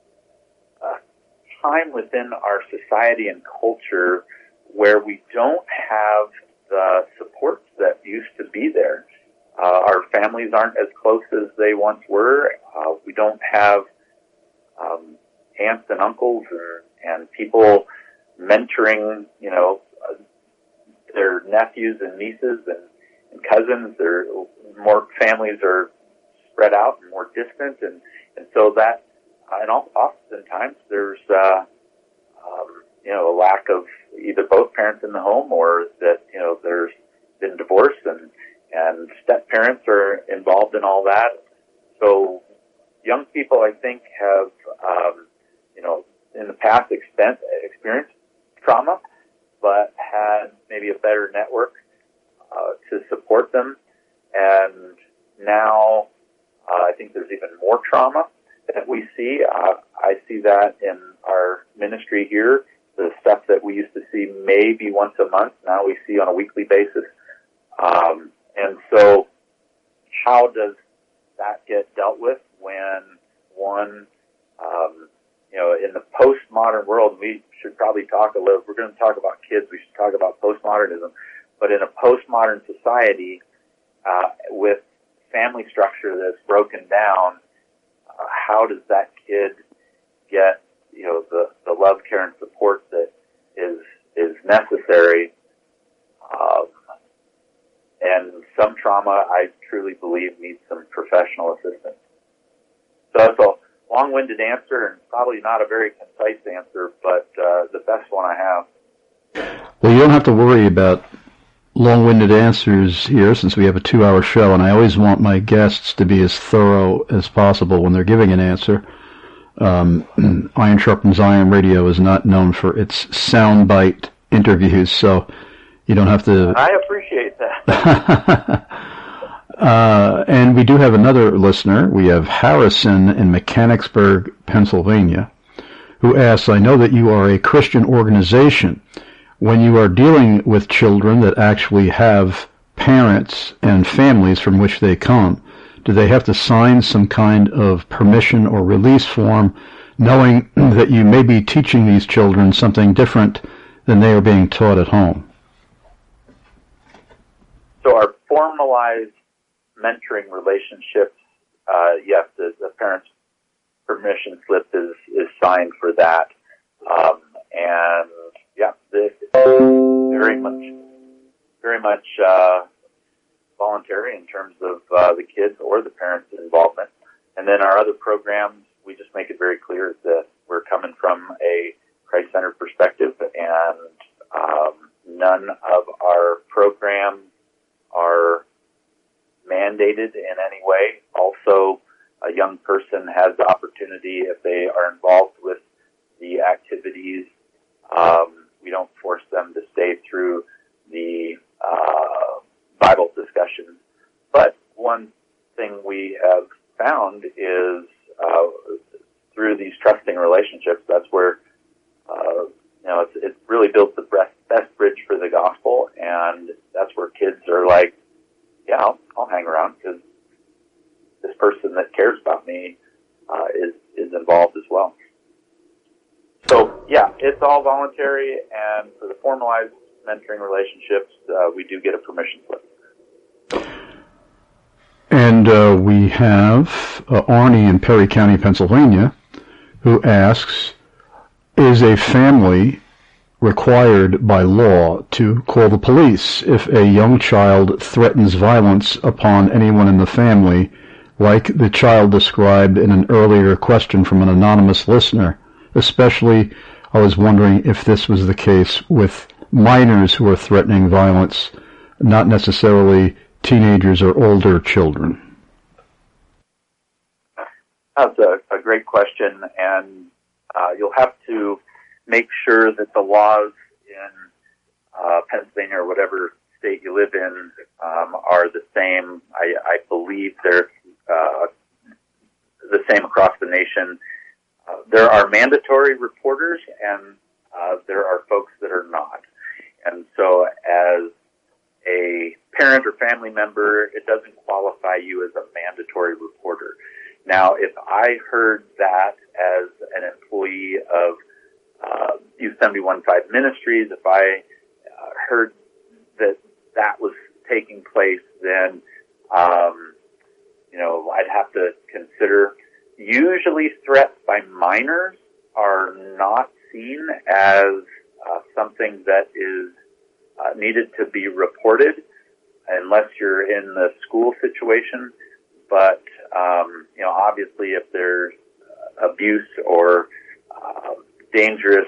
Speaker 3: a time within our society and culture where we don't have the supports that used to be there. Uh, our families aren't as close as they once were. Uh, we don't have um, aunts and uncles and, and people mentoring, you know, uh, their nephews and nieces and, and cousins. They're, more families are spread out and more distant, and, and so that, uh, and oftentimes there's, uh, um, you know, a lack of either both parents in the home, or that, you know, there's been divorce, and, and step parents are involved in all that. So young people, I think, have, um, you know, in the past expen- experienced trauma, but had maybe a better network uh, to support them. And now uh, I think there's even more trauma that we see. Uh, I see that in our ministry here. The stuff that we used to see maybe once a month, now we see on a weekly basis. Um, and so how does that get dealt with when one, um, you know, in the postmodern world, we should probably talk a little, if we're going to talk about kids, we should talk about postmodernism, but in a postmodern society, uh, with family structure that's broken down, uh, how does that kid get, you know, the, the love, care, and support that is, is necessary? Um, and some trauma, I truly believe, needs some professional assistance. So that's a long-winded answer, and probably not a very concise answer, but uh, the best one I have.
Speaker 2: Well, you don't have to worry about long-winded answers here, since we have a two-hour show, and I always want my guests to be as thorough as possible when they're giving an answer. Um, Iron Sharpens Iron Radio is not known for its soundbite interviews, so you don't have to...
Speaker 3: I appreciate that.
Speaker 2: uh, and we do have another listener. We have Harrison in Mechanicsburg, Pennsylvania, who asks, I know that you are a Christian organization. When you are dealing with children that actually have parents and families from which they come, do they have to sign some kind of permission or release form, knowing that you may be teaching these children something different than they are being taught at home?
Speaker 3: So our formalized mentoring relationships, uh, yes, the, the parent's permission slip is, is signed for that. Um, and yeah, this very much, very much, uh, voluntary in terms of uh, the kids or the parents' involvement. And then our other programs, we just make it very clear that we're coming from a Christ-centered perspective, and um, none of our programs are mandated in any way. Also, a young person has the opportunity, if they are involved with the activities, um, we don't force them to stay through the uh, Bible discussions. But one thing we have found is uh, through these trusting relationships, that's where uh, you know it's, it really builds the best, best bridge for the gospel, and that's where kids are like, yeah, I'll, I'll hang around because this person that cares about me uh, is is involved as well. So yeah, it's all voluntary, and for the formalized mentoring relationships, uh, we do get a permission slip.
Speaker 2: And uh, we have uh, Arnie in Perry County, Pennsylvania, who asks, is a family required by law to call the police if a young child threatens violence upon anyone in the family, like the child described in an earlier question from an anonymous listener? Especially, I was wondering if this was the case with minors who are threatening violence, not necessarily teenagers or older children.
Speaker 3: That's a, a great question, and uh, you'll have to make sure that the laws in uh, Pennsylvania or whatever state you live in um, are the same. I, I believe they're uh, the same across the nation. Uh, there are mandatory reporters, and uh, there are folks that are not. And so as a parent or family member, it doesn't qualify you as a mandatory reporter. Now, if I heard that as an employee of uh, U seventy-one point five Ministries, if I uh, heard that that was taking place, then, um, you know, I'd have to consider. Usually threats by minors are not seen as uh, something that is uh, needed to be reported unless you're in the school situation. But, um, you know, obviously if there's uh, abuse or uh, dangerous,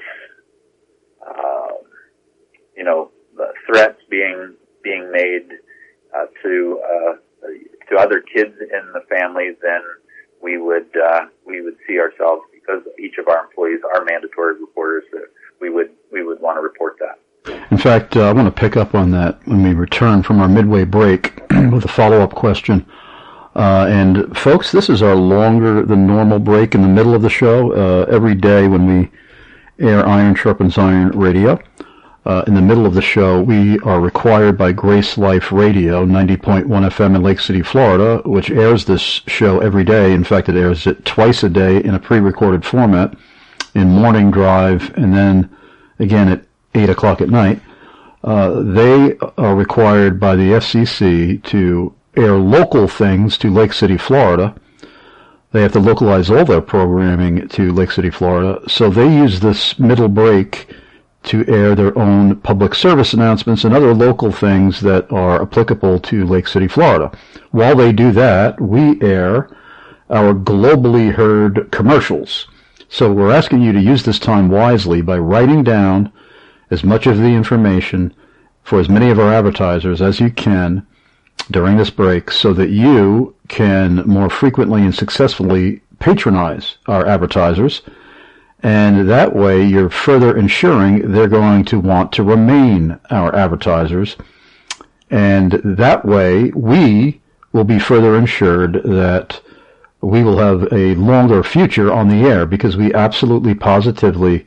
Speaker 3: uh, you know, threats being being made uh, to uh, to other kids in the family, then we would uh, we would see ourselves, because each of our employees are mandatory reporters, that we would we would want to report that.
Speaker 2: In fact, uh, I want to pick up on that when we return from our midway break with a follow-up question. Uh, and folks, this is our longer than normal break in the middle of the show. Uh, every day when we air Iron Sharpens Iron Radio, uh, in the middle of the show, we are required by Grace Life Radio, ninety point one F M in Lake City, Florida, which airs this show every day. In fact, it airs it twice a day in a pre-recorded format in Morning Drive, and then again at eight o'clock at night. Uh, they are required by the F C C to air local things to Lake City, Florida. They have to localize all their programming to Lake City, Florida. So they use this middle break to air their own public service announcements and other local things that are applicable to Lake City, Florida. While they do that, we air our globally heard commercials. So we're asking you to use this time wisely by writing down as much of the information for as many of our advertisers as you can during this break, so that you can more frequently and successfully patronize our advertisers, and that way you're further ensuring they're going to want to remain our advertisers, and that way we will be further ensured that we will have a longer future on the air, because we absolutely positively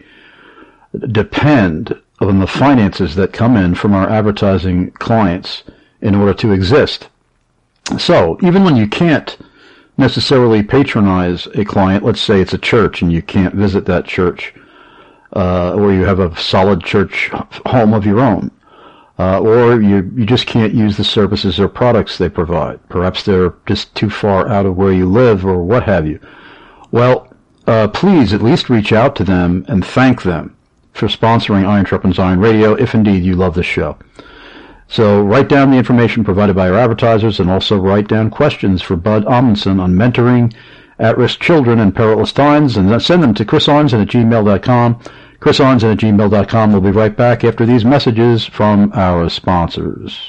Speaker 2: depend on the finances that come in from our advertising clients in order to exist. So, even when you can't necessarily patronize a client, let's say it's a church and you can't visit that church, uh, or you have a solid church home of your own, uh, or you, you just can't use the services or products they provide. Perhaps they're just too far out of where you live or what have you. Well, uh, please at least reach out to them and thank them for sponsoring Iron Sharpens Iron Radio, if indeed you love this show. So write down the information provided by our advertisers, and also write down questions for Bud Amundsen on mentoring at-risk children in perilous times, and send them to chris arnzen at gmail dot com. chris arnzen at gmail dot com. We'll be right back after these messages from our sponsors.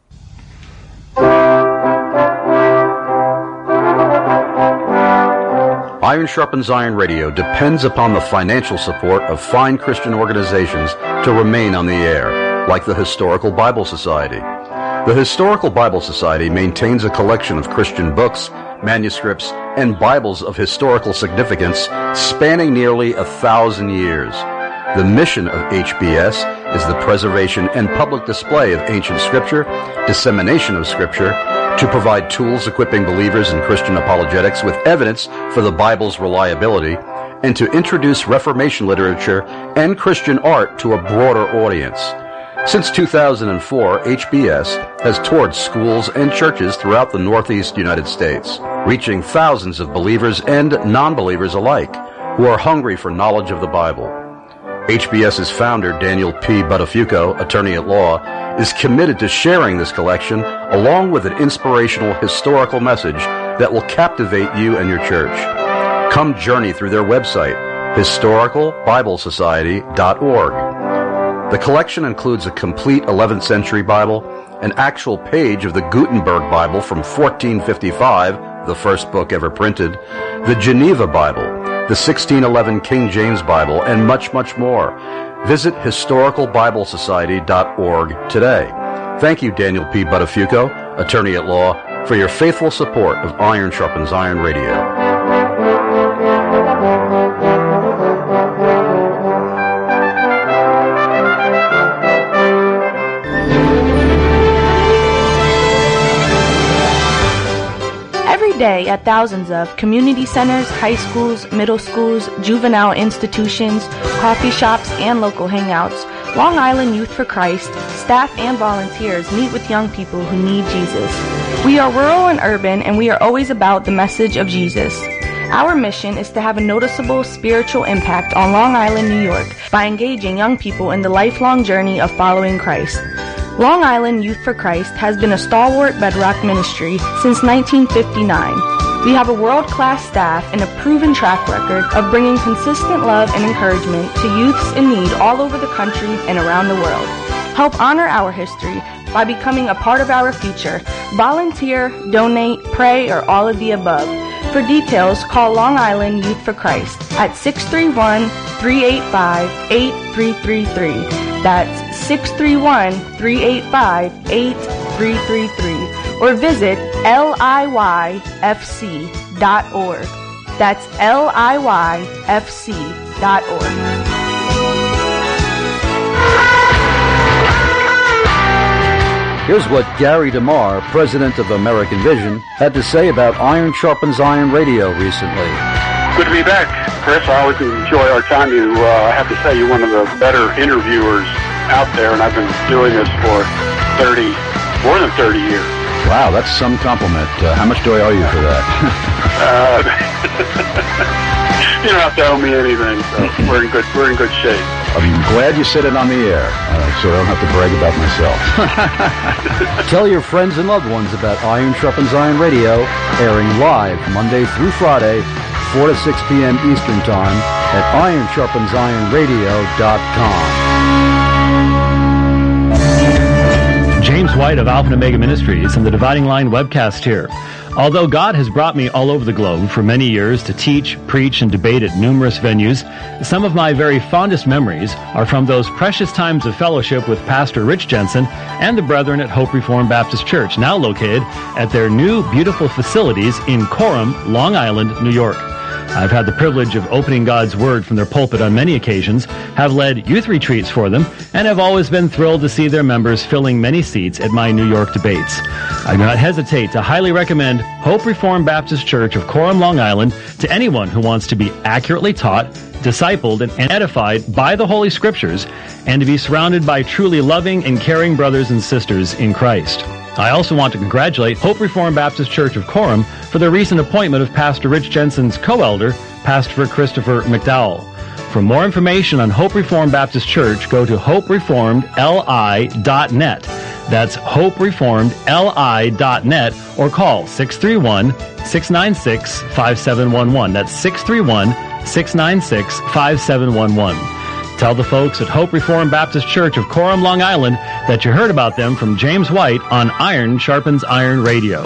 Speaker 4: Iron Sharpens Iron Radio depends upon the financial support of fine Christian organizations to remain on the air, like the Historical Bible Society. The Historical Bible Society maintains a collection of Christian books, manuscripts, and Bibles of historical significance spanning nearly a thousand years. The mission of H B S is the preservation and public display of ancient Scripture, dissemination of Scripture, to provide tools equipping believers in Christian apologetics with evidence for the Bible's reliability, and to introduce Reformation literature and Christian art to a broader audience. Since two thousand four, H B S has toured schools and churches throughout the Northeast United States, reaching thousands of believers and non-believers alike who are hungry for knowledge of the Bible. HBS's founder, Daniel P. Buttafuoco, attorney at law, is committed to sharing this collection along with an inspirational historical message that will captivate you and your church. Come journey through their website, historical bible society dot org. The collection includes a complete eleventh century Bible, an actual page of the Gutenberg Bible from fourteen fifty-five, the first book ever printed, the Geneva Bible, the sixteen eleven King James Bible, and much, much more. Visit historical bible society dot org today. Thank you, Daniel P. Buttafuoco, attorney at law, for your faithful support of Iron Sharpens Iron Radio.
Speaker 15: Day at thousands of community centers, high schools, middle schools, juvenile institutions, coffee shops, and local hangouts, Long Island Youth for Christ, staff and volunteers meet with young people who need Jesus. We are rural and urban, and we are always about the message of Jesus. Our mission is to have a noticeable spiritual impact on Long Island, New York, by engaging young people in the lifelong journey of following Christ. Long Island Youth for Christ has been a stalwart bedrock ministry since nineteen fifty-nine. We have a world-class staff and a proven track record of bringing consistent love and encouragement to youths in need all over the country and around the world. Help honor our history by becoming a part of our future. Volunteer, donate, pray, or all of the above. For details, call Long Island Youth for Christ at six three one, three eight five, eight three three three. That's six three one, three eight five, eight three three three. Or visit L I Y F C dot org. That's L I Y F C dot org.
Speaker 4: Here's what Gary DeMar, president of American Vision, had to say about Iron Sharpens Iron Radio recently.
Speaker 16: Good to be back, Chris. I always enjoy our time. You, uh, I have to say, you're one of the better interviewers out there, and I've been doing this for thirty, more than thirty years.
Speaker 4: Wow, that's some compliment. Uh, how much do I owe you for that?
Speaker 16: uh, you don't have to owe me anything, so we're in good, we're in good shape.
Speaker 4: I'm glad you said it on the air, uh, so I don't have to brag about myself. Tell your friends and loved ones about Iron Sharpens Iron Radio, airing live Monday through Friday, four to six p.m. Eastern Time at iron sharpens iron radio dot com.
Speaker 12: James White of Alpha and Omega Ministries and the Dividing Line webcast here. Although God has brought me all over the globe for many years to teach, preach, and debate at numerous venues, some of my very fondest memories are from those precious times of fellowship with Pastor Rich Jensen and the brethren at Hope Reformed Baptist Church, now located at their new beautiful facilities in Coram, Long Island, New York. I've had the privilege of opening God's Word from their pulpit on many occasions, have led youth retreats for them, and have always been thrilled to see their members filling many seats at my New York debates. I do not hesitate to highly recommend Hope Reformed Baptist Church of Coram, Long Island to anyone who wants to be accurately taught, discipled, and edified by the Holy Scriptures, and to be surrounded by truly loving and caring brothers and sisters in Christ. I also want to congratulate Hope Reformed Baptist Church of Coram for the recent appointment of Pastor Rich Jensen's co-elder, Pastor Christopher McDowell. For more information on Hope Reformed Baptist Church, go to hope reformed l i dot net. That's hope reformed l i dot net, or call six three one, six nine six, five seven one one. That's six three one, six nine six, five seven one one. Tell the folks at Hope Reformed Baptist Church of Coram, Long Island, that you heard about them from James White on Iron Sharpens Iron Radio.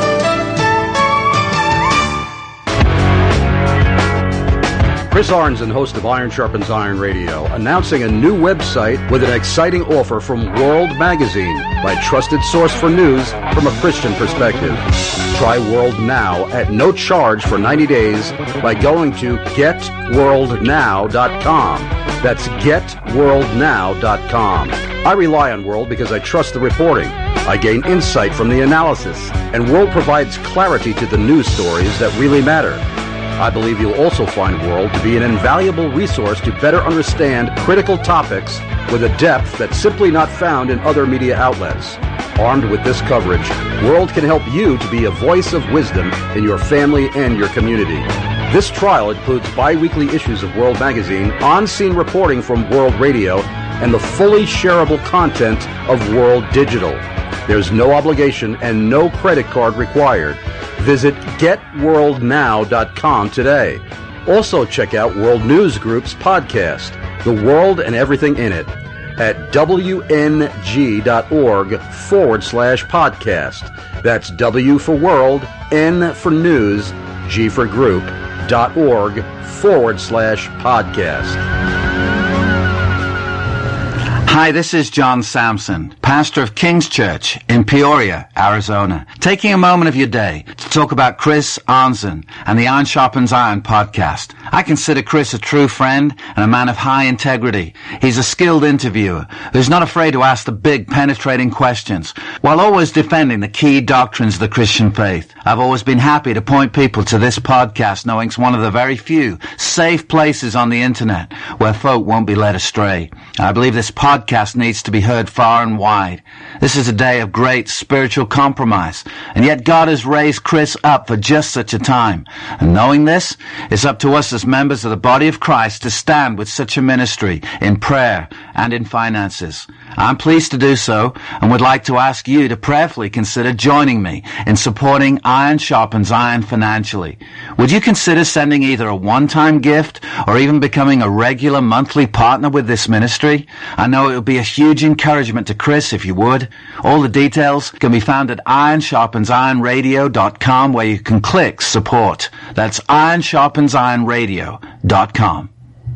Speaker 4: Chris Arnzen, host of Iron Sharpens Iron Radio, announcing a new website with an exciting offer from World Magazine, my trusted source for news from a Christian perspective. Try World Now at no charge for ninety days by going to get world now dot com. That's get world now dot com. I rely on World because I trust the reporting. I gain insight from the analysis, and World provides clarity to the news stories that really matter. I believe you'll also find World to be an invaluable resource to better understand critical topics with a depth that's simply not found in other media outlets. Armed with this coverage, World can help you to be a voice of wisdom in your family and your community. This trial includes bi-weekly issues of World Magazine, on-scene reporting from World Radio, and the fully shareable content of World Digital. There's no obligation and no credit card required. Visit get world now dot com today. Also check out World News Group's podcast, The World and Everything in It. at W N G dot org forward slash podcast. That's W for world, N for news, G for group, dot org forward slash podcast.
Speaker 17: Hi, this is John Sampson, pastor of King's Church in Peoria, Arizona, taking a moment of your day to talk about Chris Arnzen and the Iron Sharpens Iron podcast. I consider Chris a true friend and a man of high integrity. He's a skilled interviewer who's not afraid to ask the big, penetrating questions, while always defending the key doctrines of the Christian faith. I've always been happy to point people to this podcast, knowing it's one of the very few safe places on the internet where folk won't be led astray. I believe this podcast Podcast needs to be heard far and wide. This is a day of great spiritual compromise, and yet God has raised Chris up for just such a time. And knowing this, it's up to us as members of the body of Christ to stand with such a ministry in prayer and in finances. I'm pleased to do so and would like to ask you to prayerfully consider joining me in supporting Iron Sharpens Iron financially. Would you consider sending either a one-time gift or even becoming a regular monthly partner with this ministry? I know it would be a huge encouragement to Chris if you would. All the details can be found at iron sharpens iron radio dot com, where you can click support. That's iron sharpens iron radio dot com.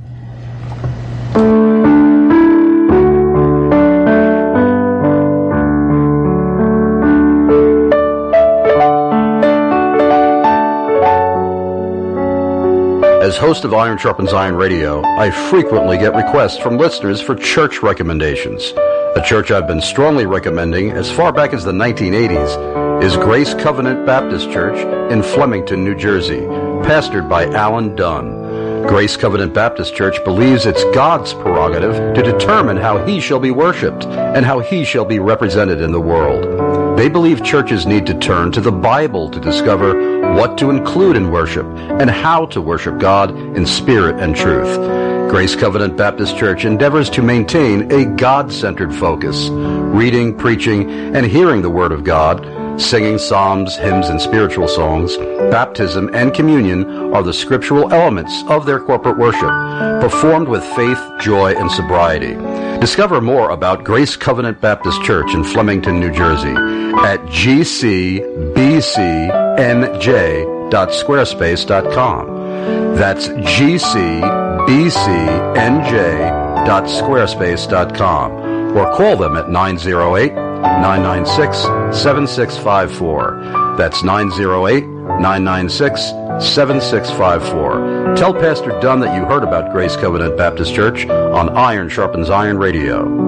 Speaker 4: As host of Iron Sharpens Iron Radio, I frequently get requests from listeners for church recommendations. A church I've been strongly recommending as far back as the nineteen eighties is Grace Covenant Baptist Church in Flemington, New Jersey, pastored by Alan Dunn. Grace Covenant Baptist Church believes it's God's prerogative to determine how He shall be worshipped and how He shall be represented in the world. They believe churches need to turn to the Bible to discover what to include in worship and how to worship God in spirit and truth. Grace Covenant Baptist Church endeavors to maintain a God-centered focus, reading, preaching, and hearing the Word of God. Singing psalms, hymns, and spiritual songs, baptism, and communion are the scriptural elements of their corporate worship, performed with faith, joy, and sobriety. Discover more about Grace Covenant Baptist Church in Flemington, New Jersey at g c b c n j dot squarespace dot com. That's g c b c n j dot squarespace dot com, or call them at nine oh eight, nine nine six, seven six five four. That's nine oh eight, nine nine six, seven six five four. Tell Pastor Dunn that you heard about Grace Covenant Baptist Church on Iron Sharpens Iron Radio.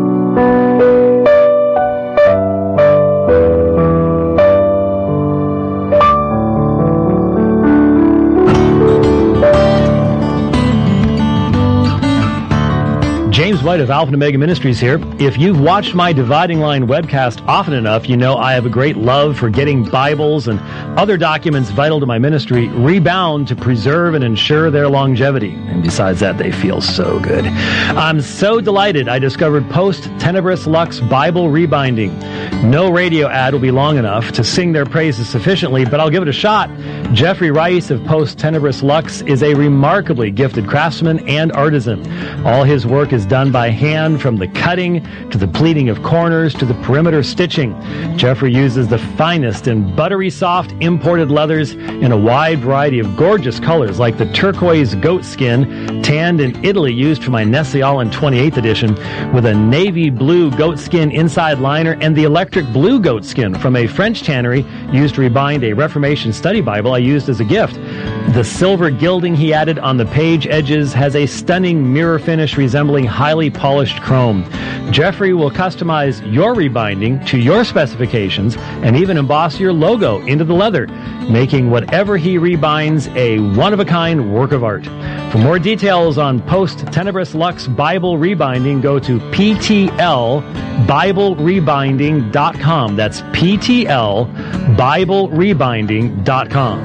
Speaker 12: James White of Alpha and Omega Ministries here. If you've watched my Dividing Line webcast often enough, you know I have a great love for getting Bibles and other documents vital to my ministry rebound to preserve and ensure their longevity. And besides that, they feel so good. I'm so delighted I discovered Post Tenebris Lux Bible Rebinding. No radio ad will be long enough to sing their praises sufficiently, but I'll give it a shot. Jeffrey Rice of Post Tenebris Lux is a remarkably gifted craftsman and artisan. All his work is done by hand, from the cutting to the pleating of corners to the perimeter stitching. Jeffrey uses the finest and buttery soft imported leathers in a wide variety of gorgeous colors, like the turquoise goat skin tanned in Italy used for my Nestle Allen twenty-eighth edition, with a navy blue goat skin inside liner, and the electric blue goat skin from a French tannery used to rebind a Reformation study Bible I used as a gift. The silver gilding he added on the page edges has a stunning mirror finish resembling highly polished chrome. Jeffrey will customize your rebinding to your specifications and even emboss your logo into the leather, making whatever he rebinds a one-of-a-kind work of art. For more details on Post Tenebris Lux Bible Rebinding, go to p t l bible rebinding dot com. That's p t l bible rebinding dot com.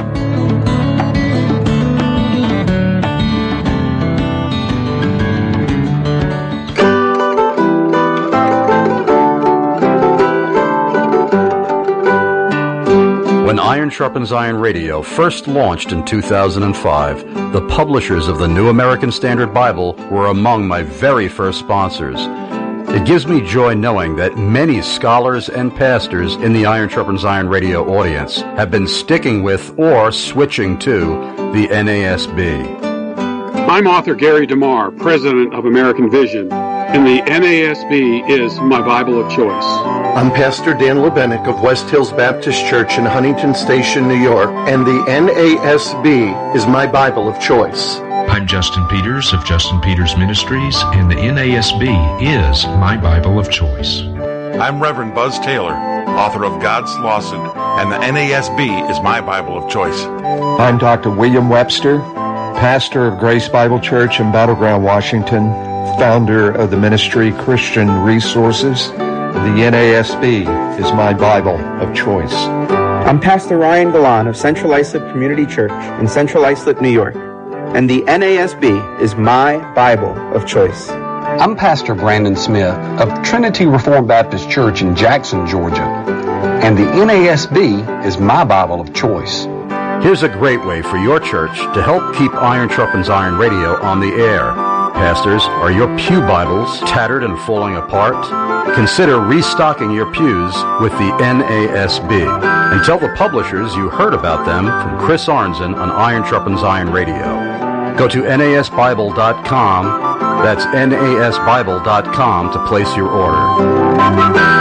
Speaker 4: When Iron Sharpens Iron Radio first launched in two thousand five, the publishers of the New American Standard Bible were among my very first sponsors. It gives me joy knowing that many scholars and pastors in the Iron Sharpens Iron radio audience have been sticking with or switching to the N A S B.
Speaker 18: I'm author Gary DeMar, president of American Vision, and the N A S B is my Bible of choice.
Speaker 19: I'm Pastor Dan Lebenick of West Hills Baptist Church in Huntington Station, New York, and the N A S B is my Bible of choice.
Speaker 20: I'm Justin Peters of Justin Peters Ministries, and the N A S B is my Bible of choice.
Speaker 21: I'm Reverend Buzz Taylor, author of God's Lawsuit, and the N A S B is my Bible of choice.
Speaker 22: I'm Doctor William Webster, pastor of Grace Bible Church in Battleground, Washington, founder of the ministry Christian Resources. The N A S B is my Bible of choice.
Speaker 23: I'm Pastor Ryan Galan of Central Islip Community Church in Central Islip, New York, and the N A S B is my Bible of choice.
Speaker 24: I'm Pastor Brandon Smith of Trinity Reformed Baptist Church in Jackson, Georgia, and the N A S B is my Bible of choice.
Speaker 4: Here's a great way for your church to help keep Iron Sharpens Iron radio on the air. Pastors, are your pew Bibles tattered and falling apart? Consider restocking your pews with the N A S B. And tell the publishers you heard about them from Chris Arnzen on Iron Sharpens Iron Radio. Go to N A S Bible dot com. That's N A S Bible dot com to place your order.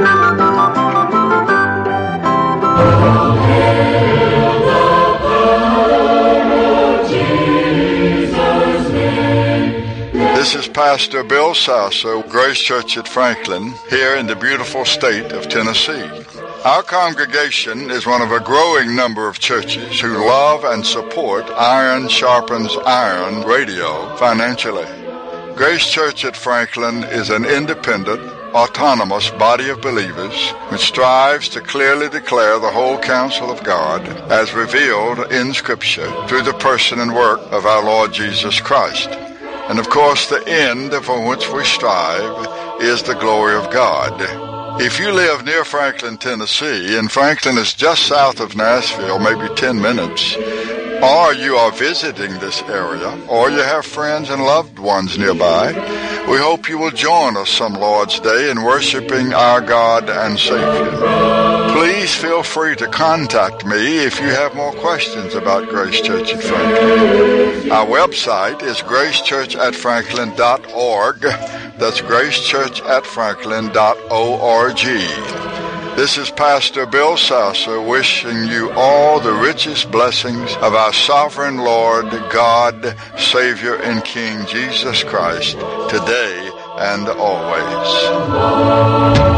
Speaker 14: This is Pastor Bill Sasso, Grace Church at Franklin, here in the beautiful state of Tennessee. Our congregation is one of a growing number of churches who love and support Iron Sharpens Iron radio financially. Grace Church at Franklin is an independent, autonomous body of believers which strives to clearly declare the whole counsel of God as revealed in Scripture through the person and work of our Lord Jesus Christ. And of course, the end for which we strive is the glory of God. If you live near Franklin, Tennessee, and Franklin is just south of Nashville, maybe ten minutes, or you are visiting this area, or you have friends and loved ones nearby, we hope you will join us some Lord's Day in worshiping our God and Savior. Please feel free to contact me if you have more questions about Grace Church at Franklin. Our website is grace church at franklin dot org. That's grace church at franklin dot org. This is Pastor Bill Sasso wishing you all the richest blessings of our sovereign Lord, God, Savior, and King Jesus Christ, today and always.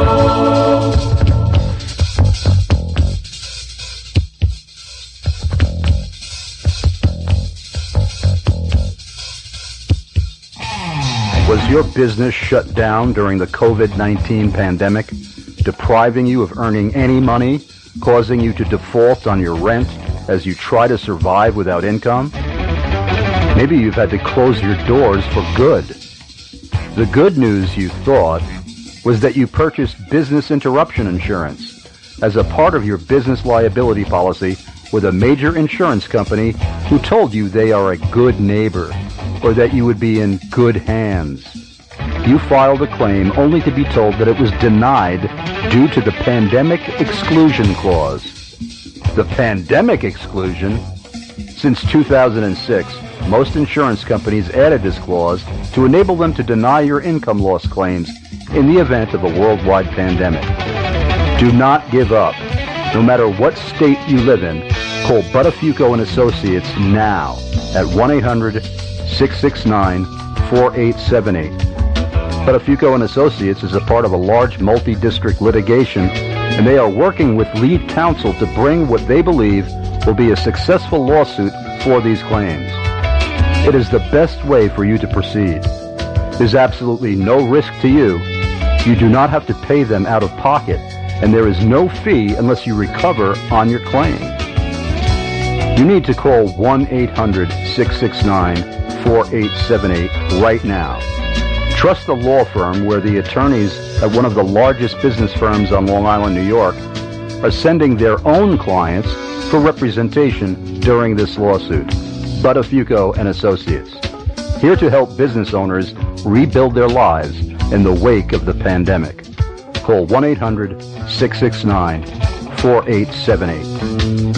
Speaker 4: Was your business shut down during the covid nineteen pandemic, depriving you of earning any money, causing you to default on your rent as you try to survive without income? Maybe you've had to close your doors for good. The good news, you thought, was that you purchased business interruption insurance as a part of your business liability policy with a major insurance company who told you they are a good neighbor or that you would be in good hands. You filed a claim only to be told that it was denied due to the Pandemic Exclusion Clause. The Pandemic Exclusion? Since two thousand six, most insurance companies added this clause to enable them to deny your income loss claims in the event of a worldwide pandemic. Do not give up. No matter what state you live in, call Buttafuoco and Associates now at one eight hundred six six nine four eight seven eight. Buttafuoco and Associates is a part of a large multi-district litigation, and they are working with lead counsel to bring what they believe will be a successful lawsuit for these claims. It is the best way for you to proceed. There's absolutely no risk to you. You do not have to pay them out of pocket, and there is no fee unless you recover on your claim. You need to call one eight hundred six six nine four eight seven eight right now. Trust the law firm where the attorneys at one of the largest business firms on Long Island, New York, are sending their own clients for representation during this lawsuit. Buttafuoco and Associates. Here to help business owners rebuild their lives
Speaker 2: in the wake of the pandemic. Call one eight hundred, six six nine, four eight seven eight.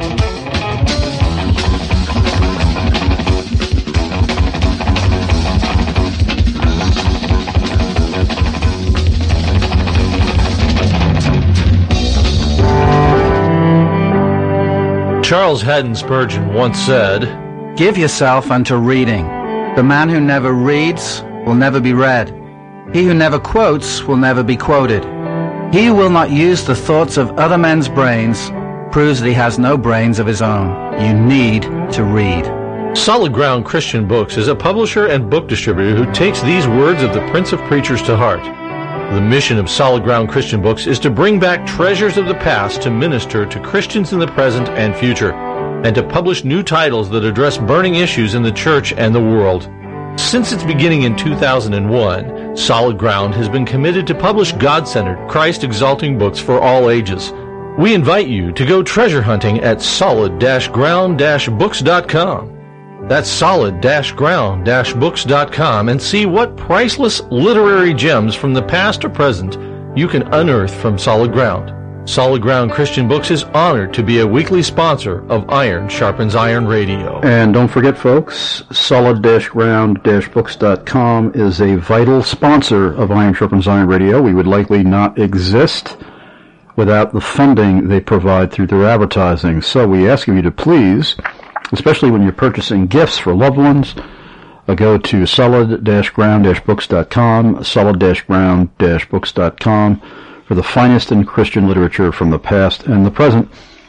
Speaker 1: Charles Haddon Spurgeon once said,
Speaker 17: "Give yourself unto reading. The man who never reads will never be read. He who never quotes will never be quoted. He who will not use the thoughts of other men's brains proves that he has no brains of his own. You need to read."
Speaker 1: Solid Ground Christian Books is a publisher and book distributor who takes these words of the Prince of Preachers to heart. The mission of Solid Ground Christian Books is to bring back treasures of the past to minister to Christians in the present and future, and to publish new titles that address burning issues in the church and the world. Since its beginning in two thousand one, Solid Ground has been committed to publish God-centered, Christ-exalting books for all ages. We invite you to go treasure hunting at solid ground books dot com. That's solid ground books dot com, and see what priceless literary gems from the past or present you can unearth from Solid Ground. Solid Ground Christian Books is honored to be a weekly sponsor of Iron Sharpens Iron Radio.
Speaker 2: And don't forget, folks, solid ground books dot com is a vital sponsor of Iron Sharpens Iron Radio. We would likely not exist without the funding they provide through their advertising. So we ask you to please, especially when you're purchasing gifts for loved ones, uh, go to solid ground books dot com, solid ground books dot com, for the finest in Christian literature from the past and the present.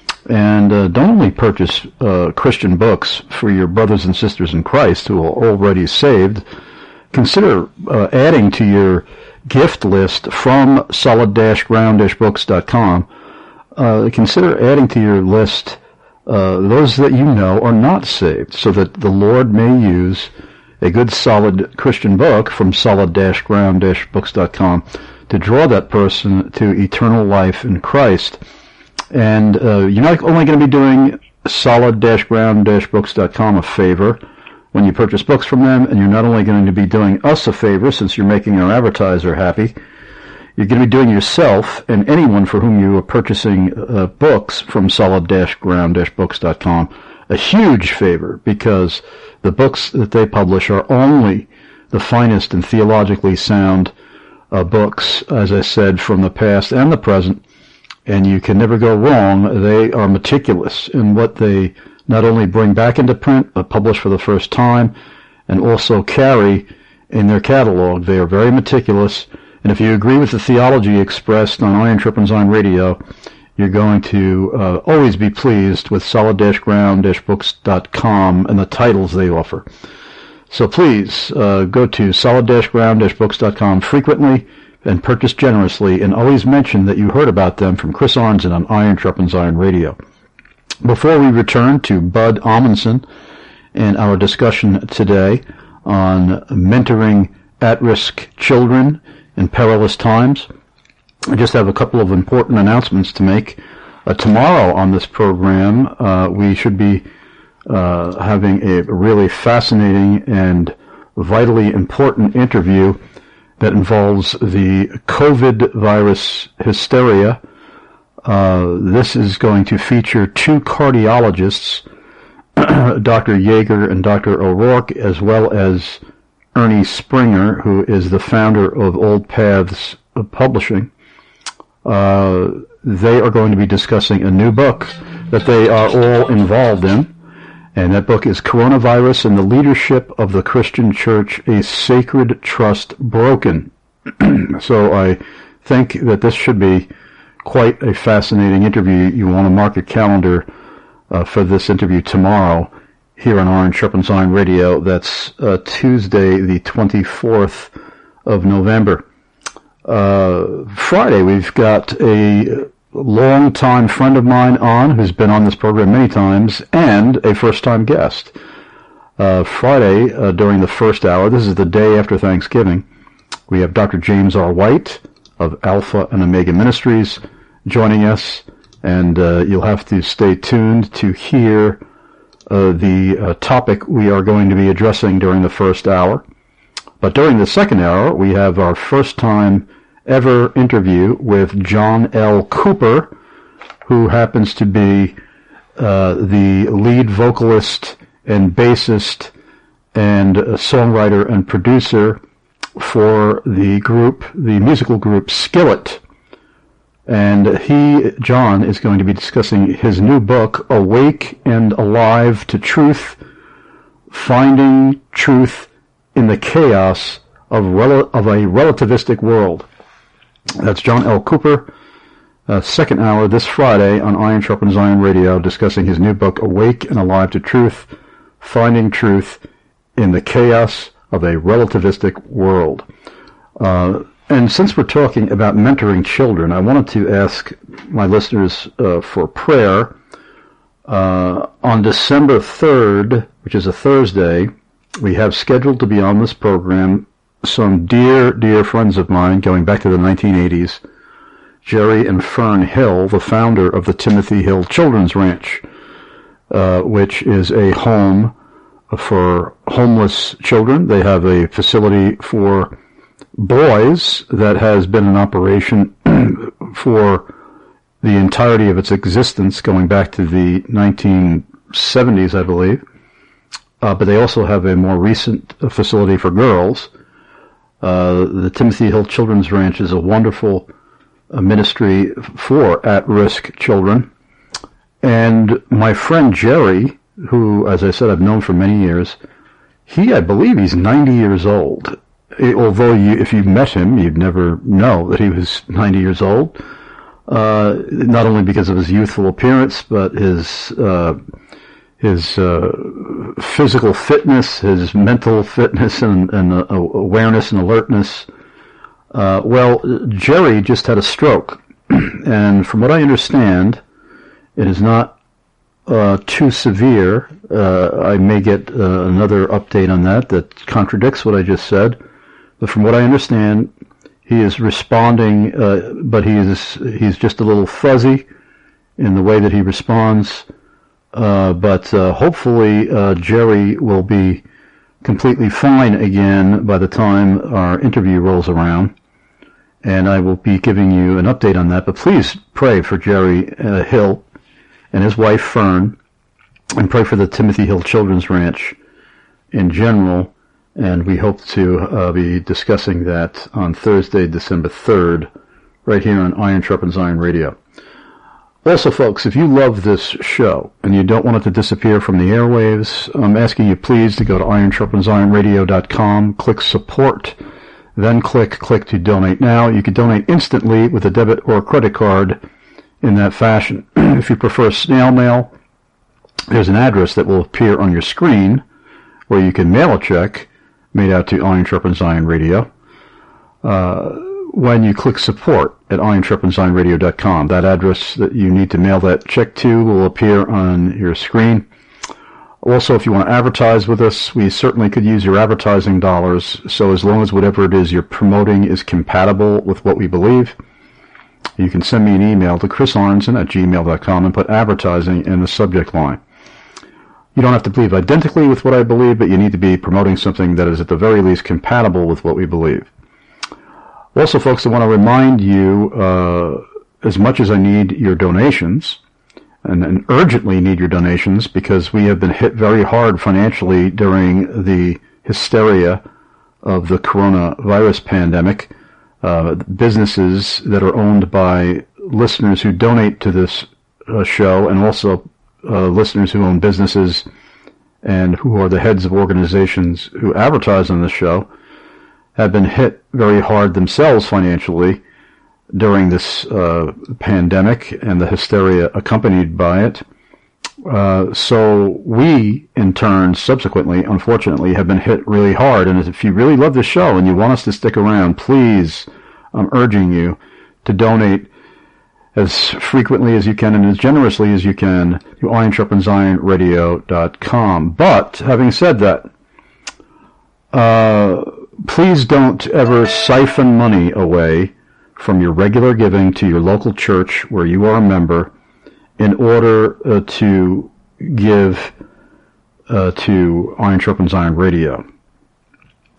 Speaker 2: And uh, don't only purchase uh, Christian books for your brothers and sisters in Christ who are already saved. Consider uh, adding to your gift list from solid ground books dot com. Uh, consider adding to your list uh, those that you know are not saved, so that the Lord may use a good solid Christian book from solid ground books dot com to draw that person to eternal life in Christ. And uh, you're not only going to be doing solid ground books dot com a favor when you purchase books from them, and you're not only going to be doing us a favor since you're making our advertiser happy, you're going to be doing yourself and anyone for whom you are purchasing uh, books from solid ground books dot com a huge favor, because the books that they publish are only the finest and theologically sound Uh, books, as I said, from the past and the present, and you can never go wrong. They are meticulous in what they not only bring back into print, but publish for the first time, and also carry in their catalog. They are very meticulous, and if you agree with the theology expressed on Iron Sharpens Iron Radio, you're going to uh, always be pleased with solid ground books dot com and the titles they offer. So please uh, go to solid ground books dot com frequently and purchase generously, and always mention that you heard about them from Chris Arnzen on Iron Sharpens Iron Radio. Before we return to Bud Amundsen and our discussion today on mentoring at-risk children in perilous times, I just have a couple of important announcements to make. Uh, tomorrow on this program, uh, we should be Uh, having a really fascinating and vitally important interview that involves the COVID virus hysteria. Uh, this is going to feature two cardiologists, Doctor Yeager and Doctor O'Rourke, as well as Ernie Springer, who is the founder of Old Paths Publishing. Uh, they are going to be discussing a new book that they are all involved in. And that book is Coronavirus and the Leadership of the Christian Church, A Sacred Trust Broken. So I think that this should be quite a fascinating interview. You want to mark your calendar uh, for this interview tomorrow here on Iron Sharpens Iron Radio. That's uh, Tuesday, the twenty-fourth of November. Uh, Friday, we've got a long-time friend of mine on, who's been on this program many times, and a first-time guest. Uh, Friday, uh, during the first hour, this is the day after Thanksgiving, we have Doctor James R. White of Alpha and Omega Ministries joining us, and uh, you'll have to stay tuned to hear uh, the uh, topic we are going to be addressing during the first hour. But during the second hour, we have our first time ever interview with John L. Cooper, who happens to be uh, the lead vocalist and bassist and uh, songwriter and producer for the group, the musical group Skillet. And he, John, is going to be discussing his new book, Awake and Alive to Truth, Finding Truth in the Chaos of, rel- of a Relativistic World. That's John L. Cooper, uh, second hour this Friday on Iron Sharpens Iron Radio, discussing his new book, Awake and Alive to Truth, Finding Truth in the Chaos of a Relativistic World. Uh, and since we're talking about mentoring children, I wanted to ask my listeners uh, for prayer. Uh, on December third, which is a Thursday, we have scheduled to be on this program some dear, dear friends of mine going back to the nineteen eighties, Jerry and Fern Hill, the founder of the Timothy Hill Children's Ranch, uh, which is a home for homeless children. They have a facility for boys that has been in operation for the entirety of its existence, going back to the nineteen seventies, I believe. Uh, but they also have a more recent facility for girls. Uh, the Timothy Hill Children's Ranch is a wonderful uh, ministry for at-risk children. And my friend Jerry, who, as I said, I've known for many years, he, I believe he's ninety years old. Although you, if you met him, you'd never know that he was ninety years old. Uh, not only because of his youthful appearance, but his uh, his uh, physical fitness, his mental fitness, and, and uh, awareness and alertness. Uh, well, Jerry just had a stroke, and from what I understand, it is not uh, too severe. Uh, I may get uh, another update on that that contradicts what I just said. But from what I understand, he is responding, uh, but he is he's just a little fuzzy in the way that he responds. Uh, but uh, hopefully uh, Jerry will be completely fine again by the time our interview rolls around. And I will be giving you an update on that. But please pray for Jerry uh, Hill and his wife Fern, and pray for the Timothy Hill Children's Ranch in general. And we hope to uh, be discussing that on Thursday, December third, right here on Iron Sharpens Iron Radio. Also, folks, if you love this show and you don't want it to disappear from the airwaves, I'm asking you please to go to iron sharpens iron radio dot com, click support, then click click to donate now. You can donate instantly with a debit or a credit card in that fashion. If you prefer snail mail, there's an address that will appear on your screen where you can mail a check made out to Iron Sharpens Iron Radio. Uh, when you click support at iron sharpens iron radio dot com, that address that you need to mail that check to will appear on your screen. Also, if you want to advertise with us, we certainly could use your advertising dollars, so as long as whatever it is you're promoting is compatible with what we believe, you can send me an email to chris arnzen at gmail dot com and put advertising in the subject line. You don't have to believe identically with what I believe, but you need to be promoting something that is at the very least compatible with what we believe. Also, folks, I want to remind you, uh, as much as I need your donations, and, and urgently need your donations, because we have been hit very hard financially during the hysteria of the coronavirus pandemic. Uh, businesses that are owned by listeners who donate to this uh, show, and also Uh, listeners who own businesses and who are the heads of organizations who advertise on this show, have been hit very hard themselves financially during this uh, pandemic and the hysteria accompanied by it. Uh, so we, in turn, subsequently, unfortunately, have been hit really hard. And if you really love the show and you want us to stick around, please, I'm urging you to donate as frequently as you can and as generously as you can to iron sharpens iron radio dot com. But, having said that, uh, please don't ever siphon money away from your regular giving to your local church where you are a member in order uh, to give uh, to Iron Sharpens Iron Radio.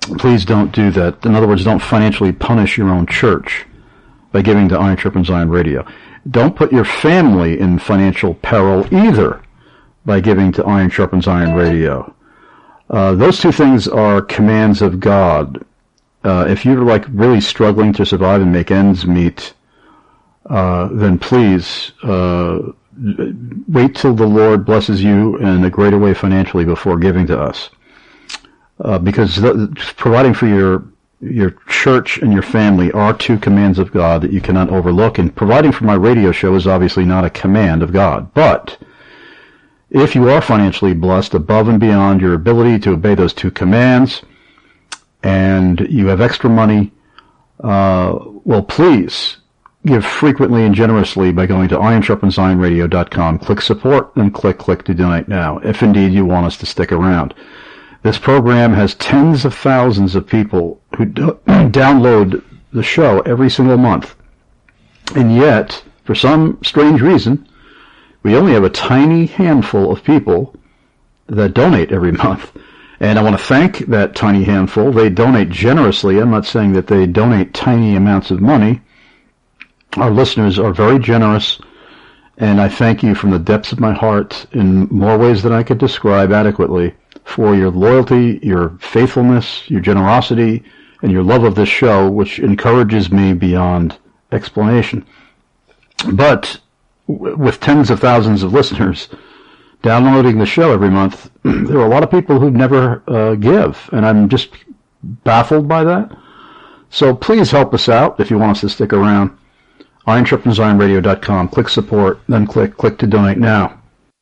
Speaker 2: please don't do that. In other words, don't financially punish your own church by giving to Iron Sharpens Iron Radio. Don't put your family in financial peril either by giving to Iron Sharpens Iron Radio. Uh, those two things are commands of God. Uh, if you're like really struggling to survive and make ends meet, uh, then please uh, wait till the Lord blesses you in a greater way financially before giving to us. Uh, because the, providing for your your church and your family are two commands of God that you cannot overlook. And providing for my radio show is obviously not a command of God. But if you are financially blessed above and beyond your ability to obey those two commands, and you have extra money, uh, well, please give frequently and generously by going to iron sharpens iron radio dot com. Click support, and click click to donate now, if indeed you want us to stick around. This program has tens of thousands of people who do- download the show every single month. And yet, for some strange reason, we only have a tiny handful of people that donate every month. And I want to thank that tiny handful. They donate generously. I'm not saying that they donate tiny amounts of money. Our listeners are very generous, and I thank you from the depths of my heart in more ways than I could describe adequately for your loyalty, your faithfulness, your generosity, and your love of this show, which encourages me beyond explanation. But w- with tens of thousands of listeners downloading the show every month, there are a lot of people who never uh, give, and I'm just baffled by that. So please help us out if you want us to stick around. iron sharpens iron radio dot com. Click support, then click click to donate now.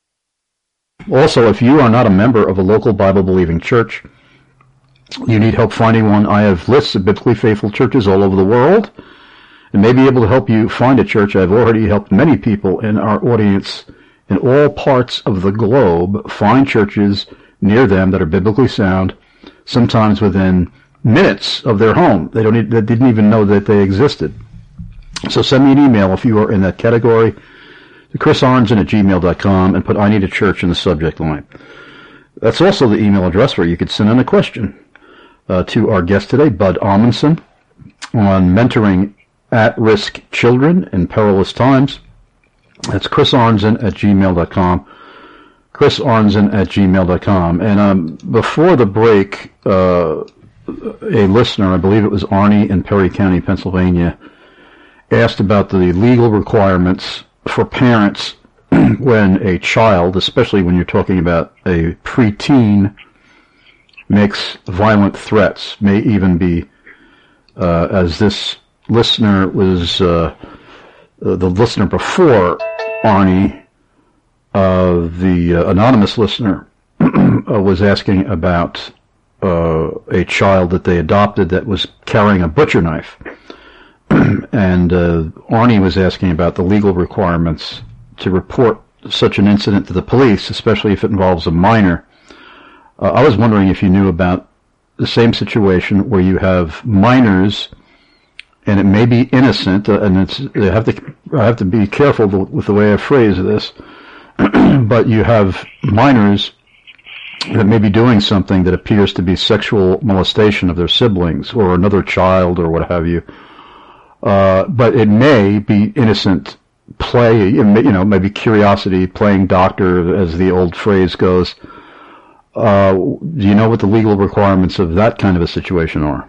Speaker 2: Also, if you are not a member of a local Bible-believing church, you need help finding one. I have lists of biblically faithful churches all over the world, and may be able to help you find a church. I've already helped many people in our audience in all parts of the globe find churches near them that are biblically sound, sometimes within minutes of their home. They don't need, they didn't even know that they existed. So send me an email if you are in that category to chris arnzen at gmail dot com and put I need a church in the subject line. That's also the email address where you could send in a question uh, to our guest today, Bud Amundsen, on mentoring at-risk children in perilous times. That's chris arnzen at gmail dot com. chris arnzen at gmail dot com. And um, before the break, uh, a listener, I believe it was Arnie in Perry County, Pennsylvania, asked about the legal requirements for parents when a child, especially when you're talking about a preteen, makes violent threats, may even be, uh, as this listener was, uh, uh, the listener before Arnie, uh, the uh, anonymous listener, uh, was asking about uh, a child that they adopted that was carrying a butcher knife. And uh, Arnie was asking about the legal requirements to report such an incident to the police, especially if it involves a minor. Uh, I was wondering if you knew about the same situation where you have minors, and it may be innocent, uh, and it's I have to I have to be careful with the way I phrase this, but you have minors that may be doing something that appears to be sexual molestation of their siblings or another child or what have you. Uh, but it may be innocent play, you know, maybe curiosity, playing doctor, as the old phrase goes. Uh, do you know what the legal requirements of that kind of a situation are?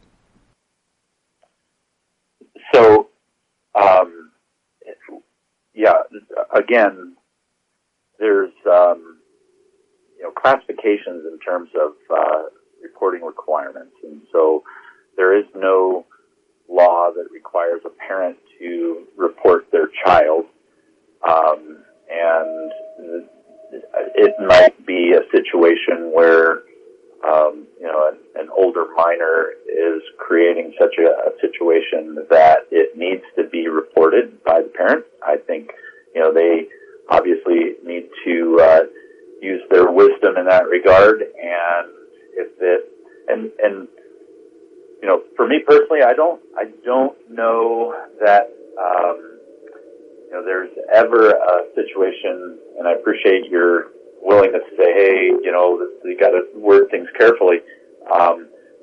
Speaker 3: So, um, yeah, again, there's, um, you know, classifications in terms of uh, reporting requirements. And so there is no law that requires a parent to report their child, um, and it might be a situation where um, you know an, an older minor is creating such a, a situation that it needs to be reported by the parent. I think you know they obviously need to uh, use their wisdom in that regard, and if it and and. You know, for me personally, I don't, I don't know that, um, you know, there's ever a situation, and I appreciate your willingness to say, hey, you know, you got to word things carefully. Um,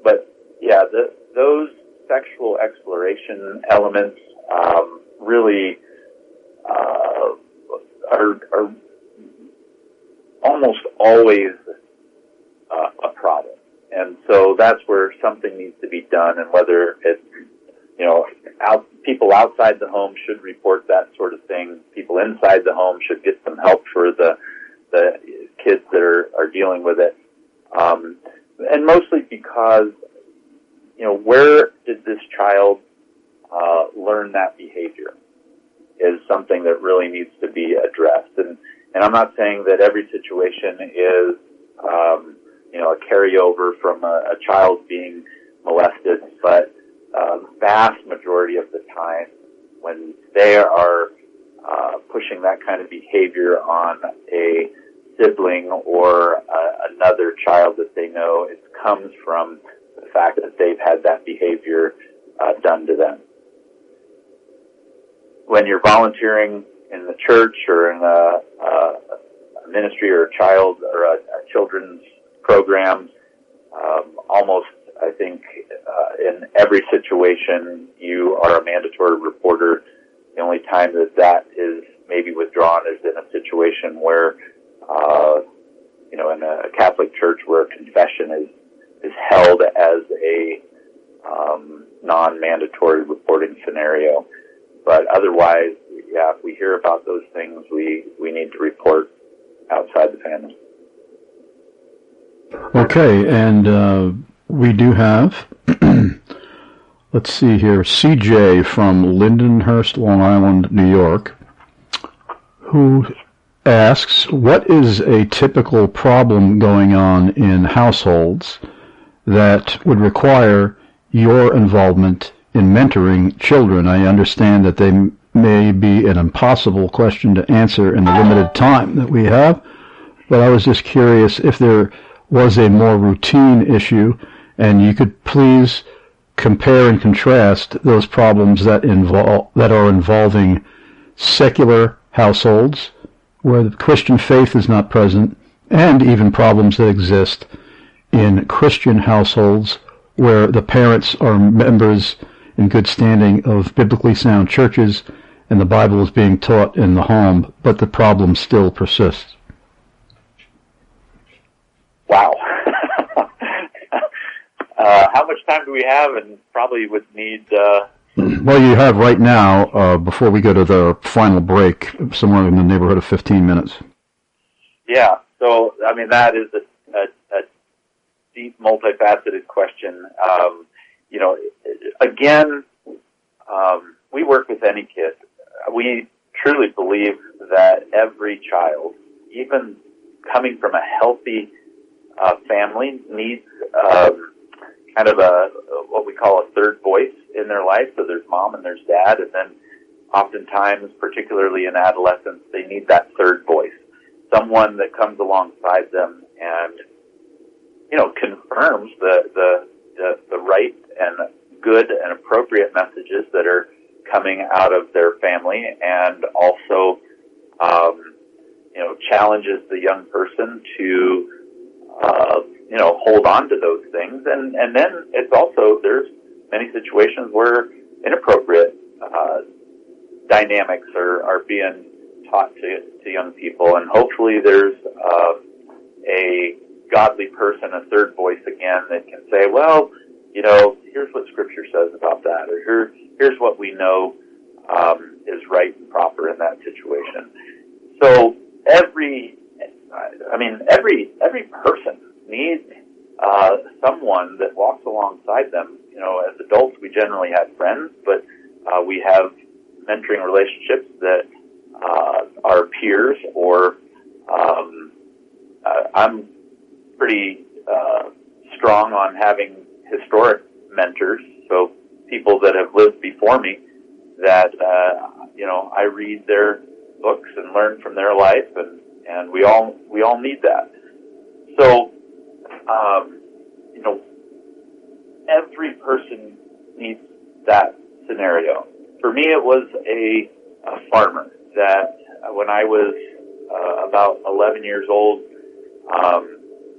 Speaker 3: but yeah, the, those sexual exploration elements um, really uh, are, are almost always uh, a problem. And so that's where something needs to be done, and whether it's, you know, out, people outside the home should report that sort of thing. People inside the home should get some help for the the kids that are, are dealing with it. Um, and mostly because, you know, where did this child uh, learn that behavior is something that really needs to be addressed. And, and I'm not saying that every situation is, um, you know, a carryover from a, a child being molested, but uh, the vast majority of the time when they are uh, pushing that kind of behavior on a sibling or uh, another child that they know, it comes from the fact that they've had that behavior uh, done to them. When you're volunteering in the church or in a, a ministry or a child or a, a children's program, um, almost, I think, uh, in every situation, you are a mandatory reporter. The only time that that is maybe withdrawn is in a situation where, uh, you know, in a Catholic church where confession is, is held as a um, non-mandatory reporting scenario. But otherwise, yeah, if we hear about those things, we, we need to report outside the family.
Speaker 2: Okay, and uh, we do have, let's see here, C J from Lindenhurst, Long Island, New York, who asks, what is a typical problem going on in households that would require your involvement in mentoring children? I understand that they m- may be an impossible question to answer in the limited time that we have, but I was just curious if there was a more routine issue, and you could please compare and contrast those problems that involve that are involving secular households where the Christian faith is not present, and even problems that exist in Christian households where the parents are members in good standing of biblically sound churches and the Bible is being taught in the home, but the problem still persists.
Speaker 3: Wow. uh, how much time do we have? And probably would need... Uh...
Speaker 2: Well, you have right now, uh, before we go to the final break, somewhere in the neighborhood of fifteen minutes.
Speaker 3: Yeah, so, I mean, that is a, a, a deep, multifaceted question. Um, you know, again, um, we work with any kid. We truly believe that every child, even coming from a healthy uh, family, needs um, kind of a what we call a third voice in their life. So there's mom and there's dad, and then oftentimes, particularly in adolescence, they need that third voice, someone that comes alongside them and, you know, confirms the the the, the right and good and appropriate messages that are coming out of their family, and also, um, you know, challenges the young person to, uh, you know, hold on to those things. And, and then it's also, there's many situations where inappropriate, uh, dynamics are, are being taught to, to young people. And hopefully there's, uh, a godly person, a third voice again, that can say, well, you know, here's what Scripture says about that, or here, here's what we know um, is right and proper in that situation. So every, I mean, every every person needs uh, someone that walks alongside them. You know, as adults, we generally have friends, but uh, we have mentoring relationships that uh, are peers, or um, uh, I'm pretty uh, strong on having historic mentors, so people that have lived before me that, uh, you know, I read their books and learn from their life, and, and we all, we all need that. So, um, you know, every person needs that scenario. For me, it was a, a farmer that uh, when I was uh, about eleven years old, um,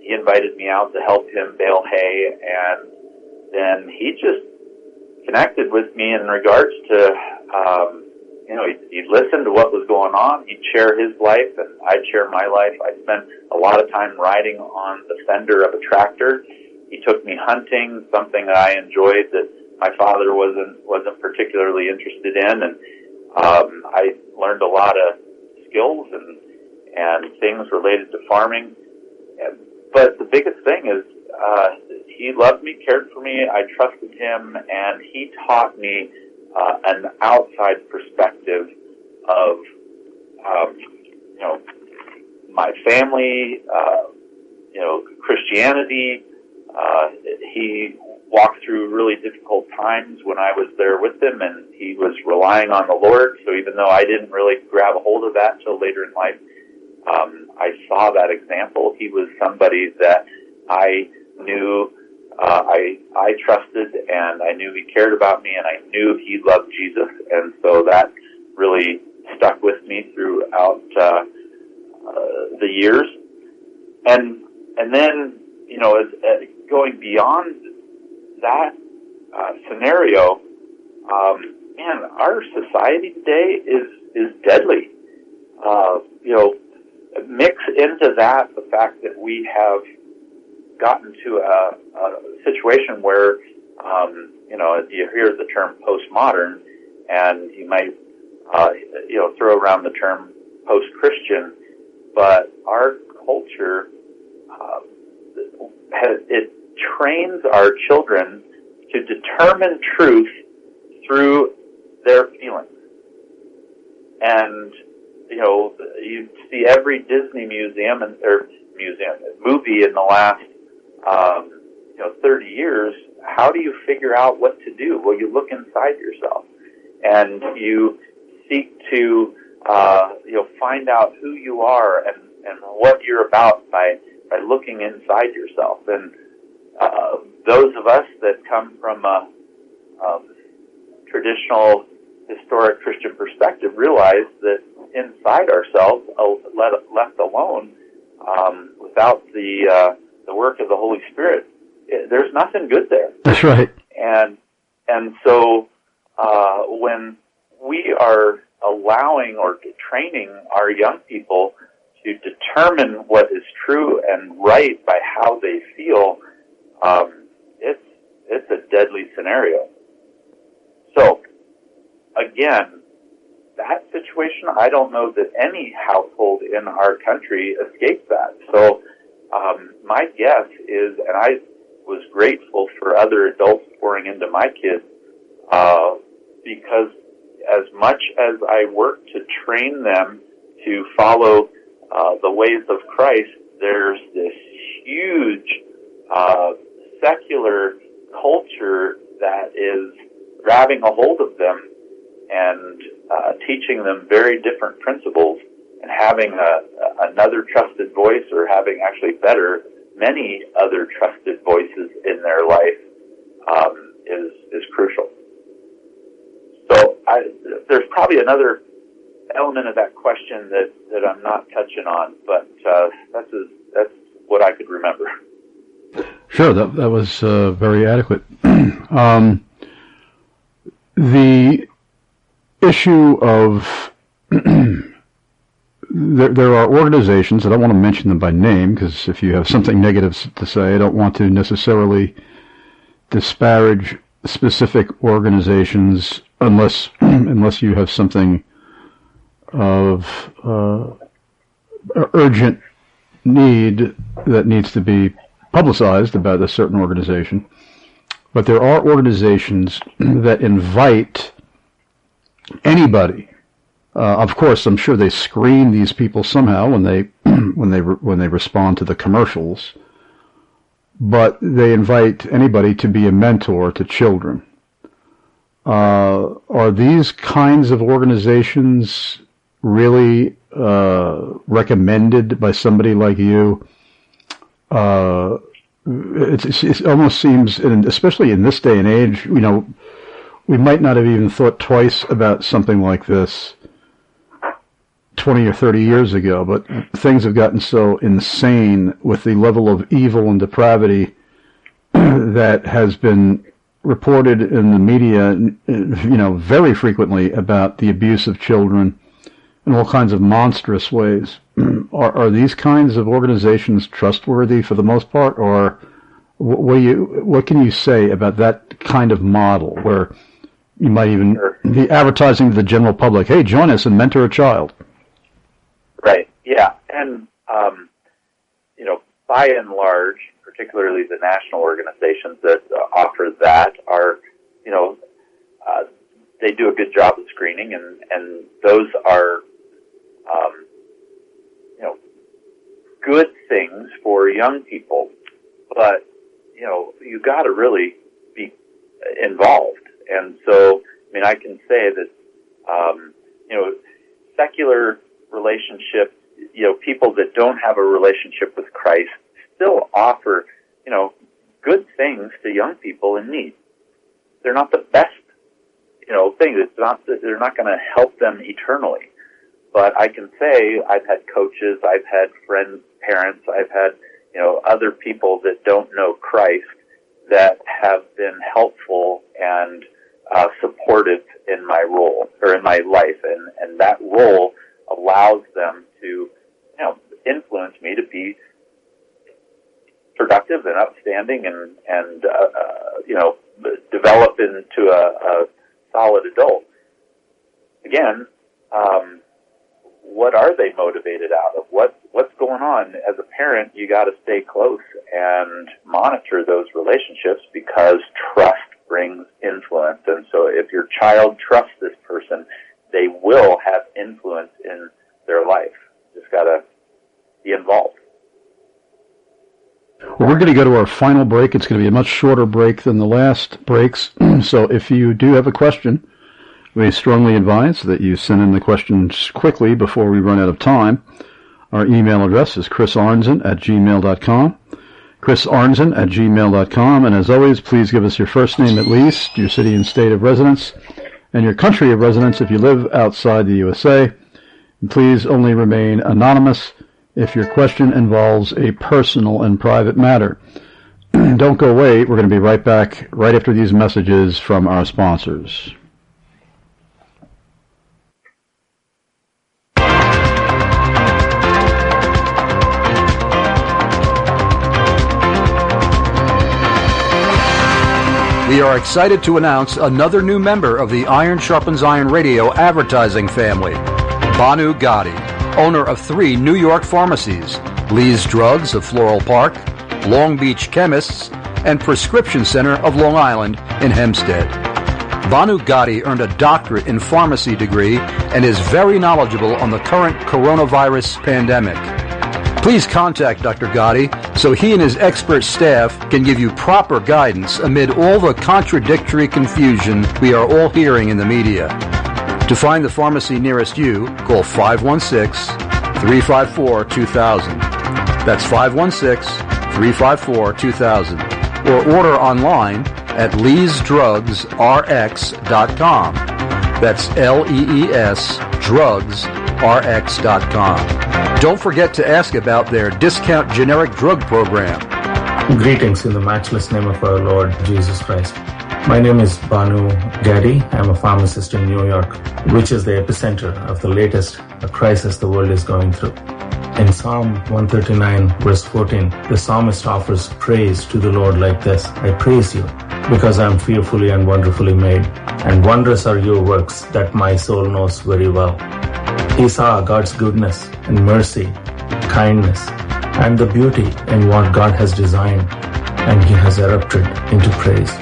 Speaker 3: he invited me out to help him bale hay, and then he just connected with me in regards to, um, you know, he'd, he'd listen to what was going on. He'd share his life, and I'd share my life. I spent a lot of time riding on the fender of a tractor. He took me hunting, something that I enjoyed that my father wasn't wasn't particularly interested in, and um, I learned a lot of skills and and things related to farming. But the biggest thing is uh, he loved me, cared for me, I trusted him, and he taught me uh, an outside perspective of, um, you know, my family, uh, you know, Christianity. Uh, he walked through really difficult times when I was there with him, and he was relying on the Lord. So even though I didn't really grab a hold of that until later in life, um, I saw that example. He was somebody that I knew, uh, I I trusted, and I knew he cared about me, and I knew he loved Jesus, and so that really stuck with me throughout uh, uh, the years. And and then, you know, as, as going beyond that uh, scenario, um, man, our society today is is deadly. Uh, you know, mix into that the fact that we have gotten to a, a situation where, um, you know, you hear the term postmodern, and you might, uh, you know, throw around the term post-Christian, but our culture, uh, has, it trains our children to determine truth through their feelings. And, you know, you see every Disney museum and or museum movie in the last, um, you know, thirty years. How do you figure out what to do? Well, you look inside yourself, and you seek to, uh, you know, find out who you are and, and what you're about by by looking inside yourself. And uh, those of us that come from a, a traditional, historic Christian perspective realize that inside ourselves, let, left alone, um, without the uh, the work of the Holy Spirit, it, there's nothing good there.
Speaker 2: That's right.
Speaker 3: And and so uh, when we are allowing or training our young people to determine what is true and right by how they feel, um, it's it's a deadly scenario. So again, that situation, I don't know that any household in our country escapes that. So um, my guess is, and I was grateful for other adults pouring into my kids, uh, because as much as I work to train them to follow uh, the ways of Christ, there's this huge uh, secular culture that is grabbing a hold of them and uh, teaching them very different principles, and having a, a, another trusted voice, or having actually better, many other trusted voices in their life um, is is crucial. So I, there's probably another element of that question that, that I'm not touching on, but uh, that's a, that's what I could remember.
Speaker 2: Sure, that that was uh, very adequate. um, the issue of there, there are organizations, I don't want to mention them by name, because if you have something negative to say, I don't want to necessarily disparage specific organizations unless unless you have something of uh, urgent need that needs to be publicized about a certain organization. But there are organizations that invite anybody. Uh, of course, I'm sure they screen these people somehow when they when they re- when they respond to the commercials. But they invite anybody to be a mentor to children. Uh, are these kinds of organizations really uh, recommended by somebody like you? Uh, it, it, it almost seems, and especially in this day and age, you know, we might not have even thought twice about something like this twenty or thirty years ago, but things have gotten so insane with the level of evil and depravity that has been reported in the media, you know, very frequently about the abuse of children in all kinds of monstrous ways. Are, are these kinds of organizations trustworthy for the most part, or what, you, what can you say about that kind of model where you might even be advertising to the general public, hey, join us and mentor a child?
Speaker 3: Right, yeah. And, um, you know, by and large, particularly the national organizations that uh, offer that are, you know, uh, they do a good job of screening, and, and those are, um, you know, good things for young people. But, you know, you got to really be involved. And so, I mean, I can say that, um, you know, secular relationships, you know, people that don't have a relationship with Christ still offer, you know, good things to young people in need. They're not the best, you know, things. It's not, they're not going to help them eternally. But I can say I've had coaches, I've had friends, parents, I've had, you know, other people that don't know Christ that have been helpful and uh, supportive in my role, or in my life. And, and that role allows them to, you know, influence me to be productive and upstanding and, and uh, uh, you know, develop into a, a solid adult. Again, um, what are they motivated out of? What what's going on? As a parent, you got to stay close and monitor those relationships, because trust brings influence. And so if your child trusts this person, they will have influence in their life. Just got to be involved.
Speaker 2: Well, we're going to go to our final break. It's going to be a much shorter break than the last breaks. So if you do have a question, we strongly advise that you send in the questions quickly before we run out of time. Our email address is chris arnzen at gmail dot com. chris arnzen at gmail dot com. And as always, please give us your first name at least, your city and state of residence, and your country of residence if you live outside the U S A. And please only remain anonymous if your question involves a personal and private matter. Don't go away. We're going to be right back right after these messages from our sponsors.
Speaker 4: We are excited to announce another new member of the Iron Sharpens Iron Radio advertising family, Banu Gotti, owner of three New York pharmacies, Lee's Drugs of Floral Park, Long Beach Chemists, and Prescription Center of Long Island in Hempstead. Banu Gotti earned a doctorate in pharmacy degree and is very knowledgeable on the current coronavirus pandemic. Please contact Doctor Gotti so he and his expert staff can give you proper guidance amid all the contradictory confusion we are all hearing in the media. To find the pharmacy nearest you, call five one six, three five four, two thousand. That's five one six, three five four, two thousand. Or order online at lees drugs r x dot com. That's L E E S drugs r x dot com. Don't forget to ask about their discount generic drug program.
Speaker 13: Greetings in the matchless name of our Lord Jesus Christ. My name is Banu Gaddy. I'm a pharmacist in New York, which is the epicenter of the latest crisis the world is going through. In Psalm one thirty-nine, verse fourteen, the psalmist offers praise to the Lord like this: I praise you because I am fearfully and wonderfully made, and wondrous are your works that my soul knows very well. He saw God's goodness and mercy, kindness, and the beauty in what God has designed, and he has erupted into praise.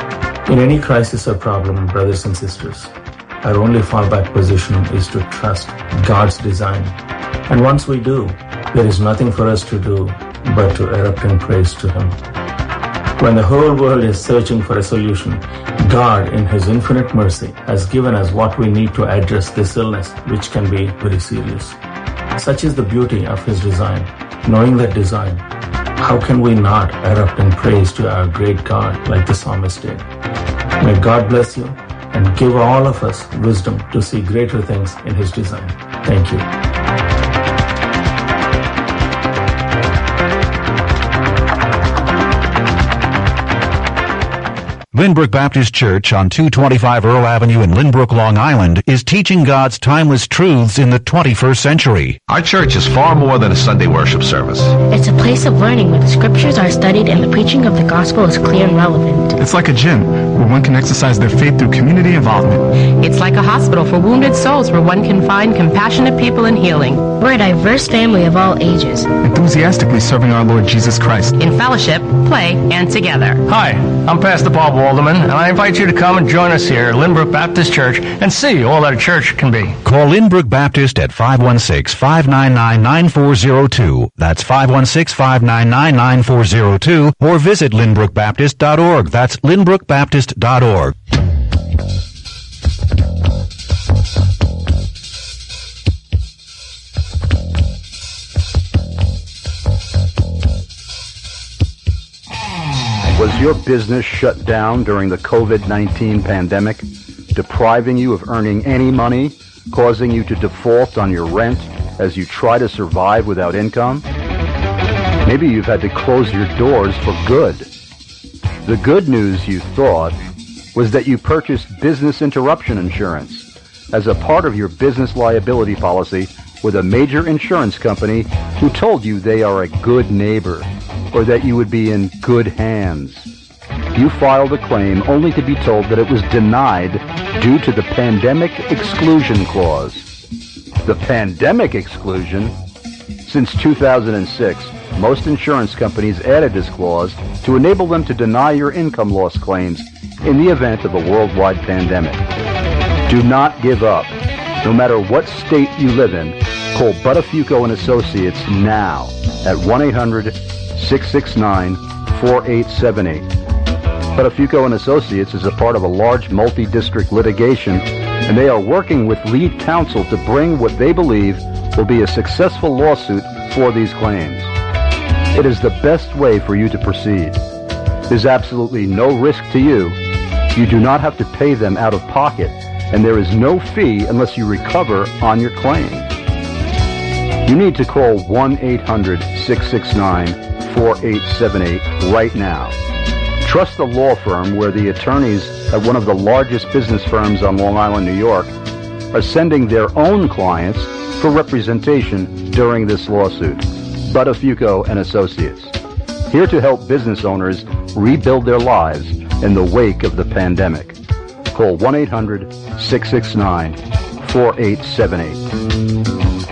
Speaker 13: In any crisis or problem, brothers and sisters, our only fallback position is to trust God's design. And once we do, there is nothing for us to do but to erupt in praise to him. When the whole world is searching for a solution, God, in his infinite mercy, has given us what we need to address this illness, which can be very serious. Such is the beauty of his design. Knowing that design, how can we not erupt in praise to our great God like the psalmist did? May God bless you and give all of us wisdom to see greater things in his design. Thank you.
Speaker 5: Lynbrook Baptist Church on two twenty-five Earl Avenue in Lynbrook, Long Island is teaching God's timeless truths in the twenty-first century.
Speaker 6: Our church is far more than a Sunday worship service.
Speaker 7: It's a place of learning where the scriptures are studied and the preaching of the gospel is clear and relevant.
Speaker 8: It's like a gym where one can exercise their faith through community involvement.
Speaker 25: It's like a hospital for wounded souls where one can find compassionate people and healing.
Speaker 7: We're a diverse family of all ages,
Speaker 8: enthusiastically serving our Lord Jesus Christ
Speaker 25: in fellowship, play, and together.
Speaker 26: Hi, I'm Pastor Bob Walderman, and I invite you to come and join us here at Lynbrook Baptist Church and see all that a church can be.
Speaker 5: Call Lynbrook Baptist at five one six, five nine nine, nine four zero two. That's five one six, five nine nine, nine four zero two, or visit lynbrook baptist dot org. That's lynbrook baptist dot org.
Speaker 2: Was your business shut down during the covid nineteen pandemic, depriving you of earning any money, causing you to default on your rent as you try to survive without income? Maybe you've had to close your doors for good. The good news, you thought, was that you purchased business interruption insurance as a part of your business liability policy with a major insurance company who told you they are a good neighbor, or that you would be in good hands. You filed a claim only to be told that it was denied due to the Pandemic Exclusion Clause. The Pandemic Exclusion? Since two thousand six, most insurance companies added this clause to enable them to deny your income loss claims in the event of a worldwide pandemic. Do not give up. No matter what state you live in, call Buttafuoco and Associates now at one eight hundred, six six nine, four eight seven eight. Buttafuoco and Associates is a part of a large multi-district litigation, and they are working with lead counsel to bring what they believe will be a successful lawsuit for these claims. It is the best way for you to proceed. There's absolutely no risk to you. You do not have to pay them out of pocket, and there is no fee unless you recover on your claim. You need to call one eight hundred, six six nine, four eight seven eight right now. Trust the law firm where the attorneys at one of the largest business firms on Long Island, New York, are sending their own clients for representation during this lawsuit. Buttafuoco and Associates, here to help business owners rebuild their lives in the wake of the pandemic. Call one eight hundred, six six nine, four eight seven eight.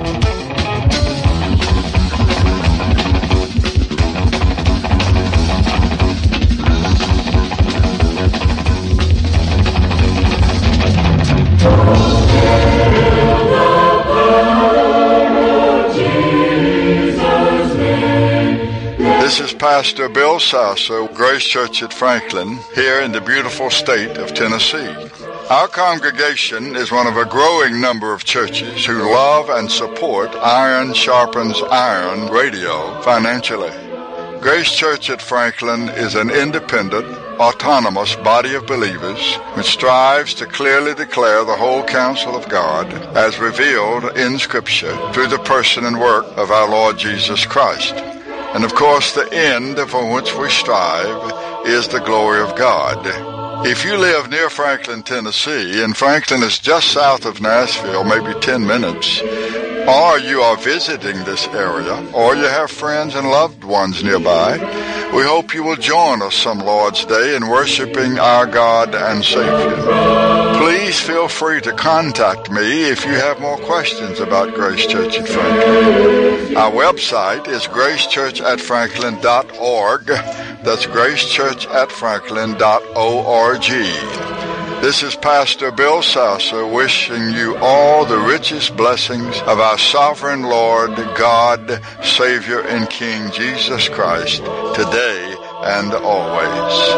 Speaker 14: This is Pastor Bill Sasso, Grace Church at Franklin, here in the beautiful state of Tennessee. Our congregation is one of a growing number of churches who love and support Iron Sharpens Iron radio financially. Grace Church at Franklin is an independent, autonomous body of believers which strives to clearly declare the whole counsel of God as revealed in Scripture through the person and work of our Lord Jesus Christ. And of course, the end for which we strive is the glory of God. If you live near Franklin, Tennessee, and Franklin is just south of Nashville, maybe ten minutes, or you are visiting this area, or you have friends and loved ones nearby, we hope you will join us some Lord's Day in worshiping our God and Savior. Please feel free to contact me if you have more questions about Grace Church at Franklin. Our website is grace church at franklin dot org. That's grace church at franklin dot org. This is Pastor Bill Sasso wishing you all the richest blessings of our sovereign Lord, God, Savior, and King Jesus Christ, today and always.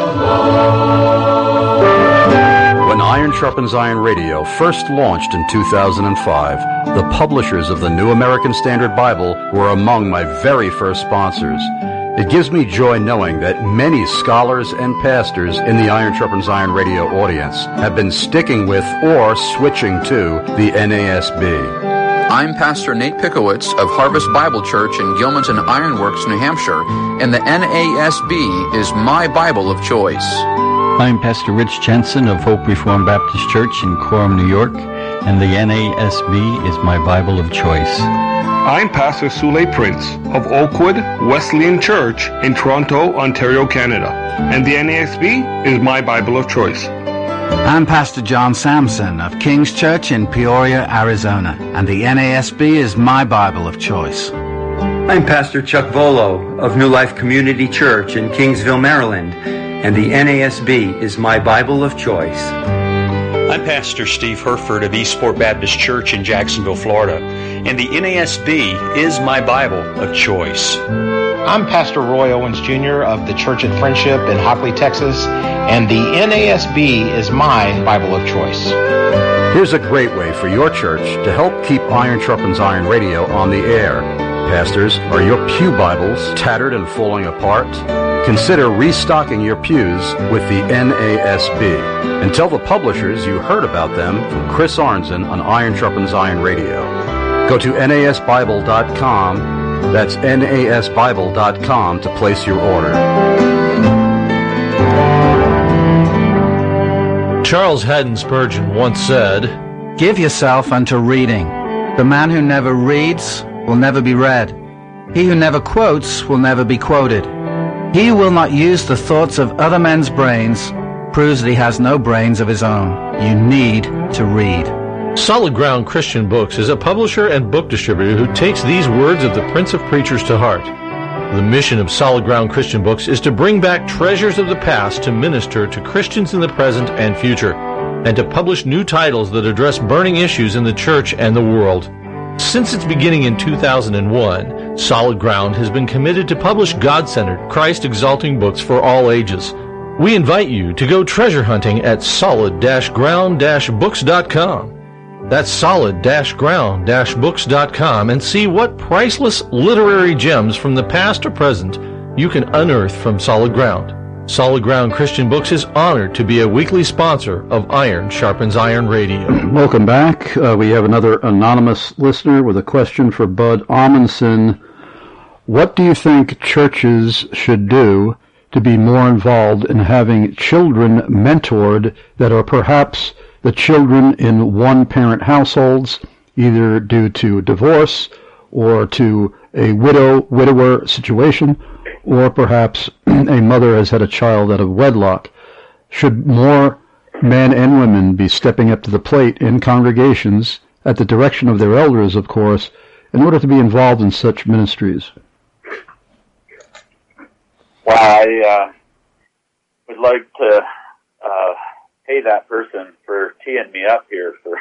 Speaker 4: When Iron Sharpens Iron Radio first launched in two thousand five, the publishers of the New American Standard Bible were among my very first sponsors. It gives me joy knowing that many scholars and pastors in the Iron Sharpens Iron radio audience have been sticking with or switching to the N A S B.
Speaker 27: I'm Pastor Nate Pickowitz of Harvest Bible Church in Gilmanton Ironworks, New Hampshire, and the N A S B is my Bible of choice.
Speaker 9: I'm Pastor Rich Jensen of Hope Reformed Baptist Church in Coram, New York, and the N A S B is my Bible of choice.
Speaker 10: I'm Pastor Sule Prince of Oakwood Wesleyan Church in Toronto, Ontario, Canada, and the N A S B is my Bible of choice.
Speaker 17: I'm Pastor John Sampson of King's Church in Peoria, Arizona, and the N A S B is my Bible of choice.
Speaker 11: I'm Pastor Chuck Volo of New Life Community Church in Kingsville, Maryland, and the N A S B is my Bible of choice.
Speaker 12: I'm Pastor Steve Herford of Eastport Baptist Church in Jacksonville, Florida, and the N A S B is my Bible of choice.
Speaker 15: I'm Pastor Roy Owens Junior of the Church at Friendship in Hockley, Texas, and the N A S B is my Bible of choice.
Speaker 4: Here's a great way for your church to help keep Iron Sharpens Iron Radio on the air. Pastors, are your pew Bibles tattered and falling apart? Consider restocking your pews with the N A S B. And tell the publishers you heard about them from Chris Arnzen on Iron Sharpens Iron Radio. Go to N A S Bible dot com. That's N A S Bible dot com to place your order.
Speaker 1: Charles Haddon Spurgeon once said,
Speaker 17: "Give yourself unto reading. The man who never reads will never be read. He who never quotes will never be quoted. He who will not use the thoughts of other men's brains proves that he has no brains of his own. You need to read."
Speaker 1: Solid Ground Christian Books is a publisher and book distributor who takes these words of the Prince of Preachers to heart. The mission of Solid Ground Christian Books is to bring back treasures of the past to minister to Christians in the present and future, and to publish new titles that address burning issues in the church and the world. Since its beginning in two thousand one, Solid Ground has been committed to publish God-centered, Christ-exalting books for all ages. We invite you to go treasure hunting at solid ground books dot com. That's solid ground books dot com, and see what priceless literary gems from the past or present you can unearth from Solid Ground. Solid Ground Christian Books is honored to be a weekly sponsor of Iron Sharpens Iron Radio.
Speaker 2: Welcome back. Uh, we have another anonymous listener with a question for Bud Amundsen. What do you think churches should do to be more involved in having children mentored that are perhaps the children in one-parent households, either due to divorce or to a widow-widower situation, or perhaps a mother has had a child out of wedlock? Should more men and women be stepping up to the plate in congregations, at the direction of their elders, of course, in order to be involved in such ministries?
Speaker 3: Well, I uh, would like to uh, pay that person for teeing me up here for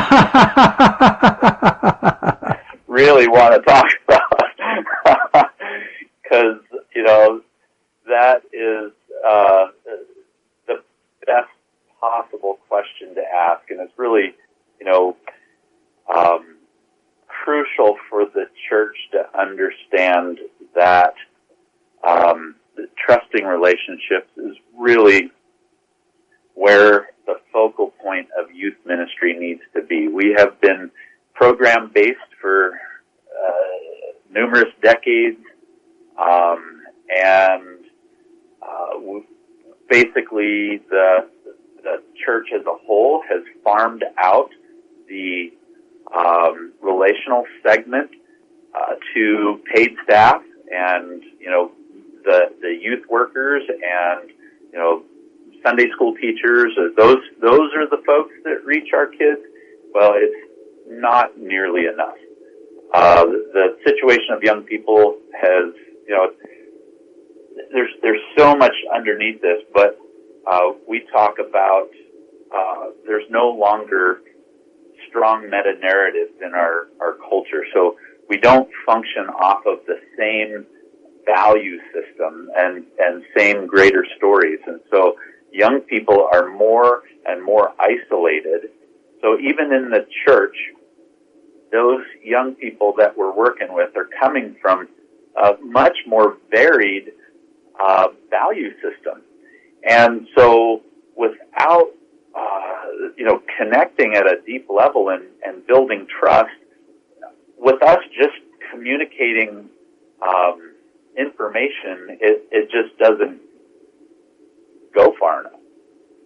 Speaker 3: really want to talk about, because, you know, that is uh, the best possible question to ask, and it's really, you know, um, crucial for the church to understand that um, the trusting relationships is really where the focal point of youth ministry needs to be. We have been program-based for uh, numerous decades, um, and uh, basically the, the church as a whole has farmed out the um, relational segment uh, to paid staff and, you know, the the youth workers and, you know, Sunday school teachers. Those those are the folks that reach our kids. Well, it's not nearly enough. Uh, the situation of young people has, you know, there's there's so much underneath this, but uh, we talk about uh, there's no longer strong meta-narratives in our, our culture. So we don't function off of the same value system and, and same greater stories. And so young people are more and more isolated. So even in the church, those young people that we're working with are coming from a much more varied uh, value system. And so without, uh, you know, connecting at a deep level and, and building trust, with us just communicating um, information, it, it just doesn't go far enough.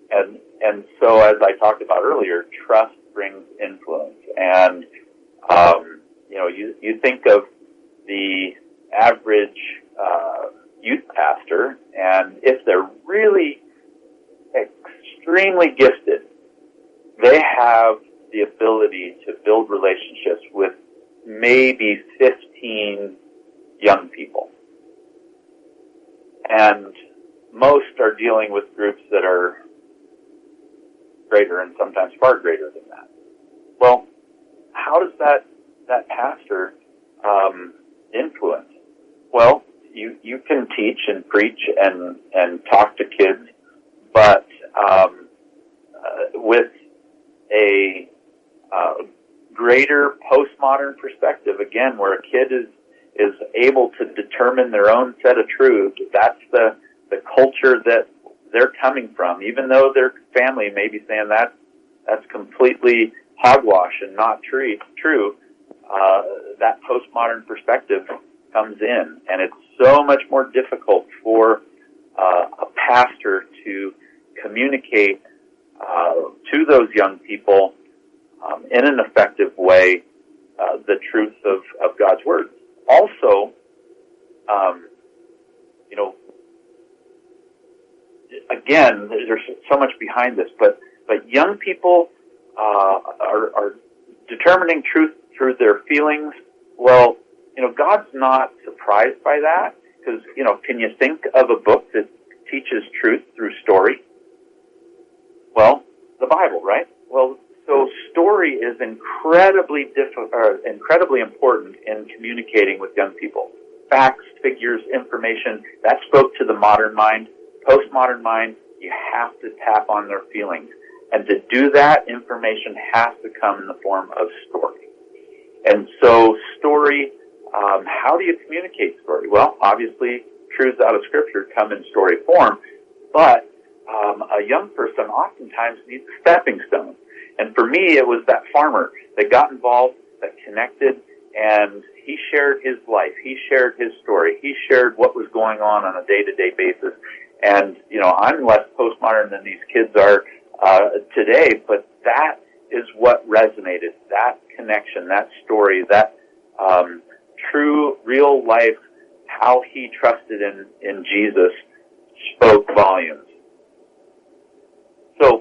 Speaker 3: and and so, as I talked about earlier, trust brings influence. And um, you know, you you think of the average uh, youth pastor, and if they're really extremely gifted, they have the ability to build relationships with maybe fifteen young people. And most are dealing with groups that are greater and sometimes far greater than that. Well, how does that, that pastor um, influence? Well, you, you can teach and preach and, and talk to kids, but um, uh, with a uh, greater postmodern perspective, again, where a kid is is able to determine their own set of truths. That's the the culture that they're coming from, even though their family may be saying that that's completely hogwash and not true. True, uh, that postmodern perspective comes in, and it's so much more difficult for uh, a pastor to communicate uh, to those young people um, in an effective way uh, the truth of, of God's Word. Also, um, you know, again, there's so much behind this, but, but young people uh, are, are determining truth through their feelings. Well, you know, God's not surprised by that, because, you know, can you think of a book that teaches truth through story? Well, the Bible, right? Well, so story is incredibly diff- or incredibly important in communicating with young people. Facts, figures, information, that spoke to the modern mind. Postmodern mind, you have to tap on their feelings. And to do that, information has to come in the form of story. And so story, um, how do you communicate story? Well, obviously, truths out of Scripture come in story form, but um, a young person oftentimes needs a stepping stone. And for me, it was that farmer that got involved, that connected, and he shared his life. He shared his story. He shared what was going on on a day-to-day basis. And, you know, I'm less postmodern than these kids are uh, today, but that is what resonated. That connection, that story, that um, true, real life, how he trusted in, in Jesus spoke volumes. So,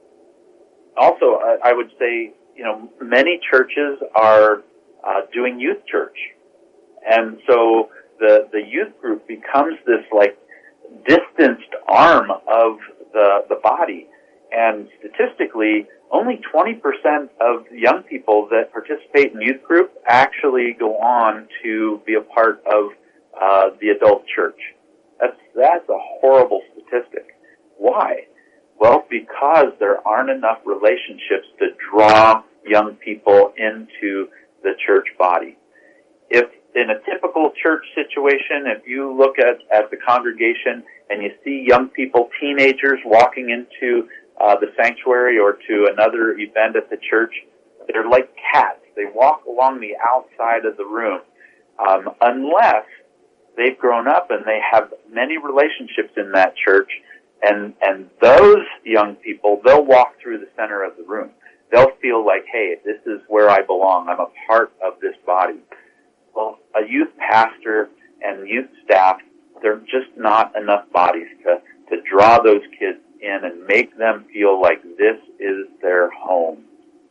Speaker 3: also, I, I would say, you know, many churches are uh, doing youth church. And so the, the youth group becomes this, like, distanced arm of the, the body. And statistically, only twenty percent of young people that participate in youth group actually go on to be a part of uh, the adult church. That's, that's a horrible statistic. Why? Well, because there aren't enough relationships to draw young people into the church body. If in a typical church situation, if you look at, at the congregation and you see young people, teenagers walking into uh, the sanctuary or to another event at the church, they're like cats. They walk along the outside of the room, um, unless they've grown up and they have many relationships in that church. And, and those young people, they'll walk through the center of the room. They'll feel like, hey, this is where I belong. I'm a part of this body. Well, a youth pastor and youth staff, there are just not enough bodies to, to draw those kids in and make them feel like this is their home.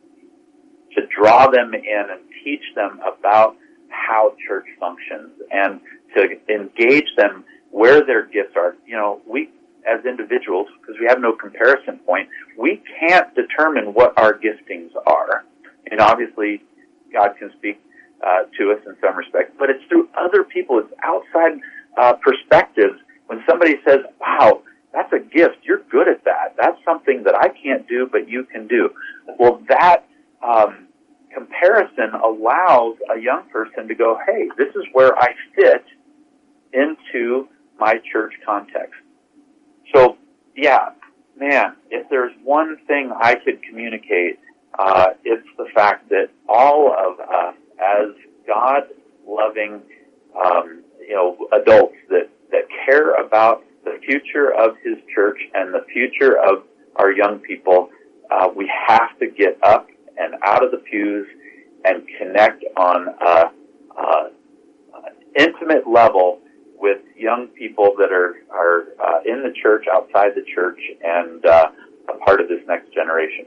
Speaker 3: To draw them in and teach them about how church functions and to engage them where their gifts are. You know, we, as individuals, because we have no comparison point, we can't determine what our giftings are. And obviously, God can speak uh, to us in some respect, but it's through other people. It's outside uh, perspectives. When somebody says, wow, that's a gift, you're good at that. That's something that I can't do, but you can do. Well, that um, comparison allows a young person to go, hey, this is where I fit into my church context. So, yeah, man, if there's one thing I could communicate, uh, it's the fact that all of us, as God-loving, um, you know, adults that, that care about the future of His church and the future of our young people, uh, we have to get up and out of the pews and connect on a, a intimate level with young people that are, are uh, in the church, outside the church, and uh, a part of this next generation.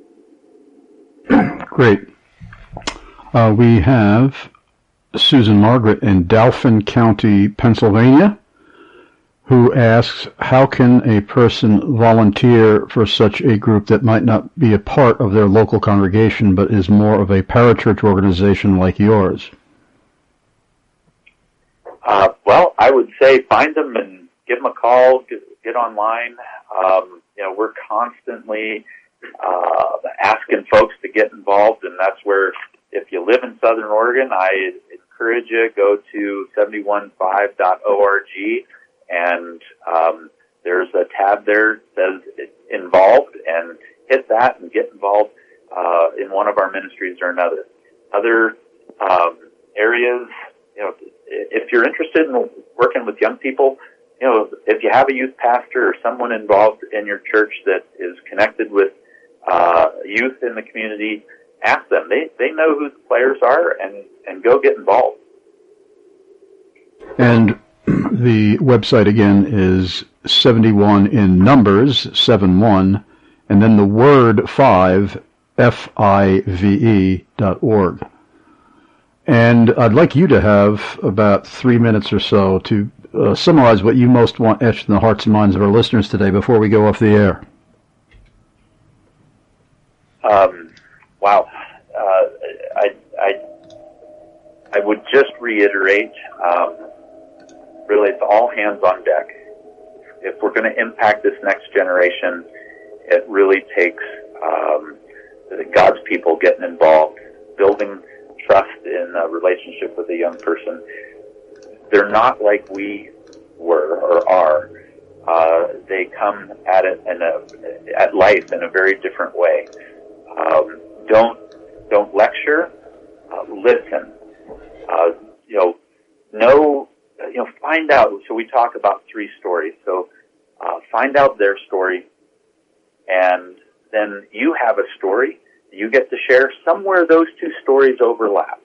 Speaker 2: Great. Uh, we have Susan Margaret in Dauphin County, Pennsylvania, who asks, how can a person volunteer for such a group that might not be a part of their local congregation but is more of a parachurch organization like yours?
Speaker 3: Uh, well, I would say find them and give them a call, get, get online. Um, you know, we're constantly uh, asking folks to get involved, and that's where, if you live in Southern Oregon, I encourage you, go to seven one five dot org, and um, there's a tab there that says involved, and hit that and get involved uh, in one of our ministries or another. Other um, areas, you know, if you're interested in working with young people, you know, if you have a youth pastor or someone involved in your church that is connected with uh, youth in the community, ask them. They they know who the players are, and, and go get involved.
Speaker 2: And the website again is seventy-one in numbers, seven one, and then the word five, F I V E dot org. And I'd like you to have about three minutes or so to uh, summarize what you most want etched in the hearts and minds of our listeners today before we go off the air.
Speaker 3: Um, wow. Uh, I, I, I would just reiterate, um, really it's all hands on deck. If we're going to impact this next generation, it really takes um, God's people getting involved, building trust in a relationship with a young person. They're not like we were or are. Uh, they come at it in a, at life in a very different way. Um, don't don't lecture. Uh, listen. Uh, you know, know. You know, find out. So we talk about three stories. So uh, find out their story, and then you have a story you get to share. Somewhere those two stories overlap,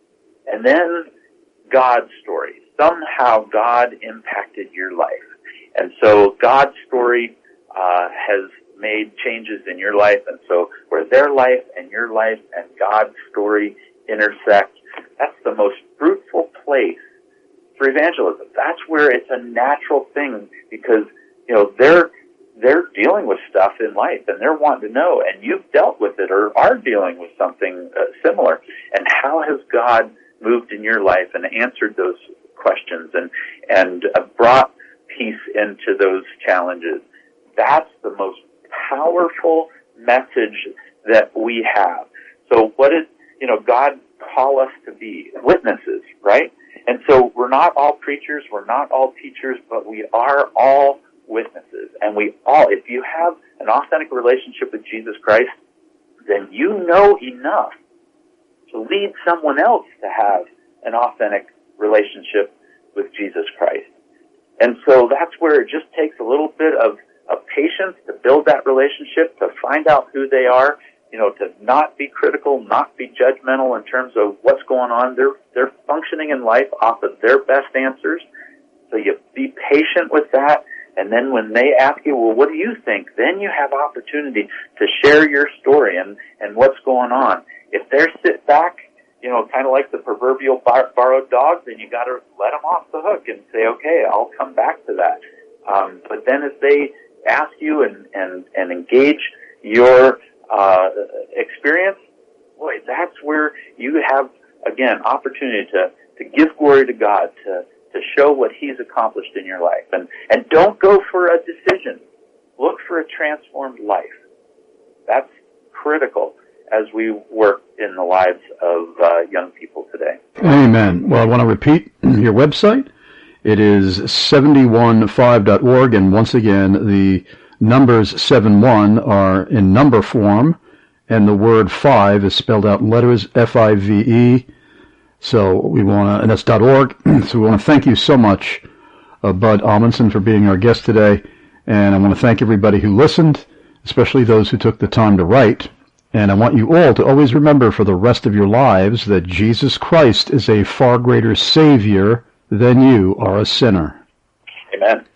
Speaker 3: and then God's story. Somehow God impacted your life, and so God's story uh, has made changes in your life, and so where their life and your life and God's story intersect, that's the most fruitful place for evangelism. That's where it's a natural thing, because you know they're they're dealing with stuff in life and they're wanting to know, and you've dealt with it or are dealing with something uh, similar. And how has God moved in your life and answered those questions and and uh, brought peace into those challenges? That's the most powerful message that we have. So what is, you know, God call us to be? Witnesses, right? And so we're not all preachers, we're not all teachers, but we are all witnesses. And we all, if you have an authentic relationship with Jesus Christ, then you know enough to lead someone else to have an authentic relationship with Jesus Christ. And so that's where it just takes a little bit of, of patience to build that relationship, to find out who they are, you know, to not be critical, not be judgmental in terms of what's going on. They're, they're functioning in life off of their best answers. So you be patient with that. And then when they ask you, well, what do you think? Then you have opportunity to share your story and, and what's going on. If they're sit back, you know, kind of like the proverbial bar- borrowed dog, then you got to let them off the hook and say, okay, I'll come back to that. Um, but then if they ask you and, and, and engage your uh, experience, boy, that's where you have, again, opportunity to, to give glory to God, to, to show what He's accomplished in your life. And, and don't go for a decision. Look for a transformed life. That's critical as we work in the lives of uh, young people today.
Speaker 2: Amen. Well, I want to repeat your website. It is seven one five dot org, and once again, the numbers seven one are in number form, and the word five is spelled out in letters, F I V E. So we want to, and that's .org. So we want to thank you so much, uh, Bud Amundsen, for being our guest today, and I want to thank everybody who listened. especially those who took the time to write. And I want you all to always remember for the rest of your lives that Jesus Christ is a far greater Savior than you are a sinner.
Speaker 3: Amen.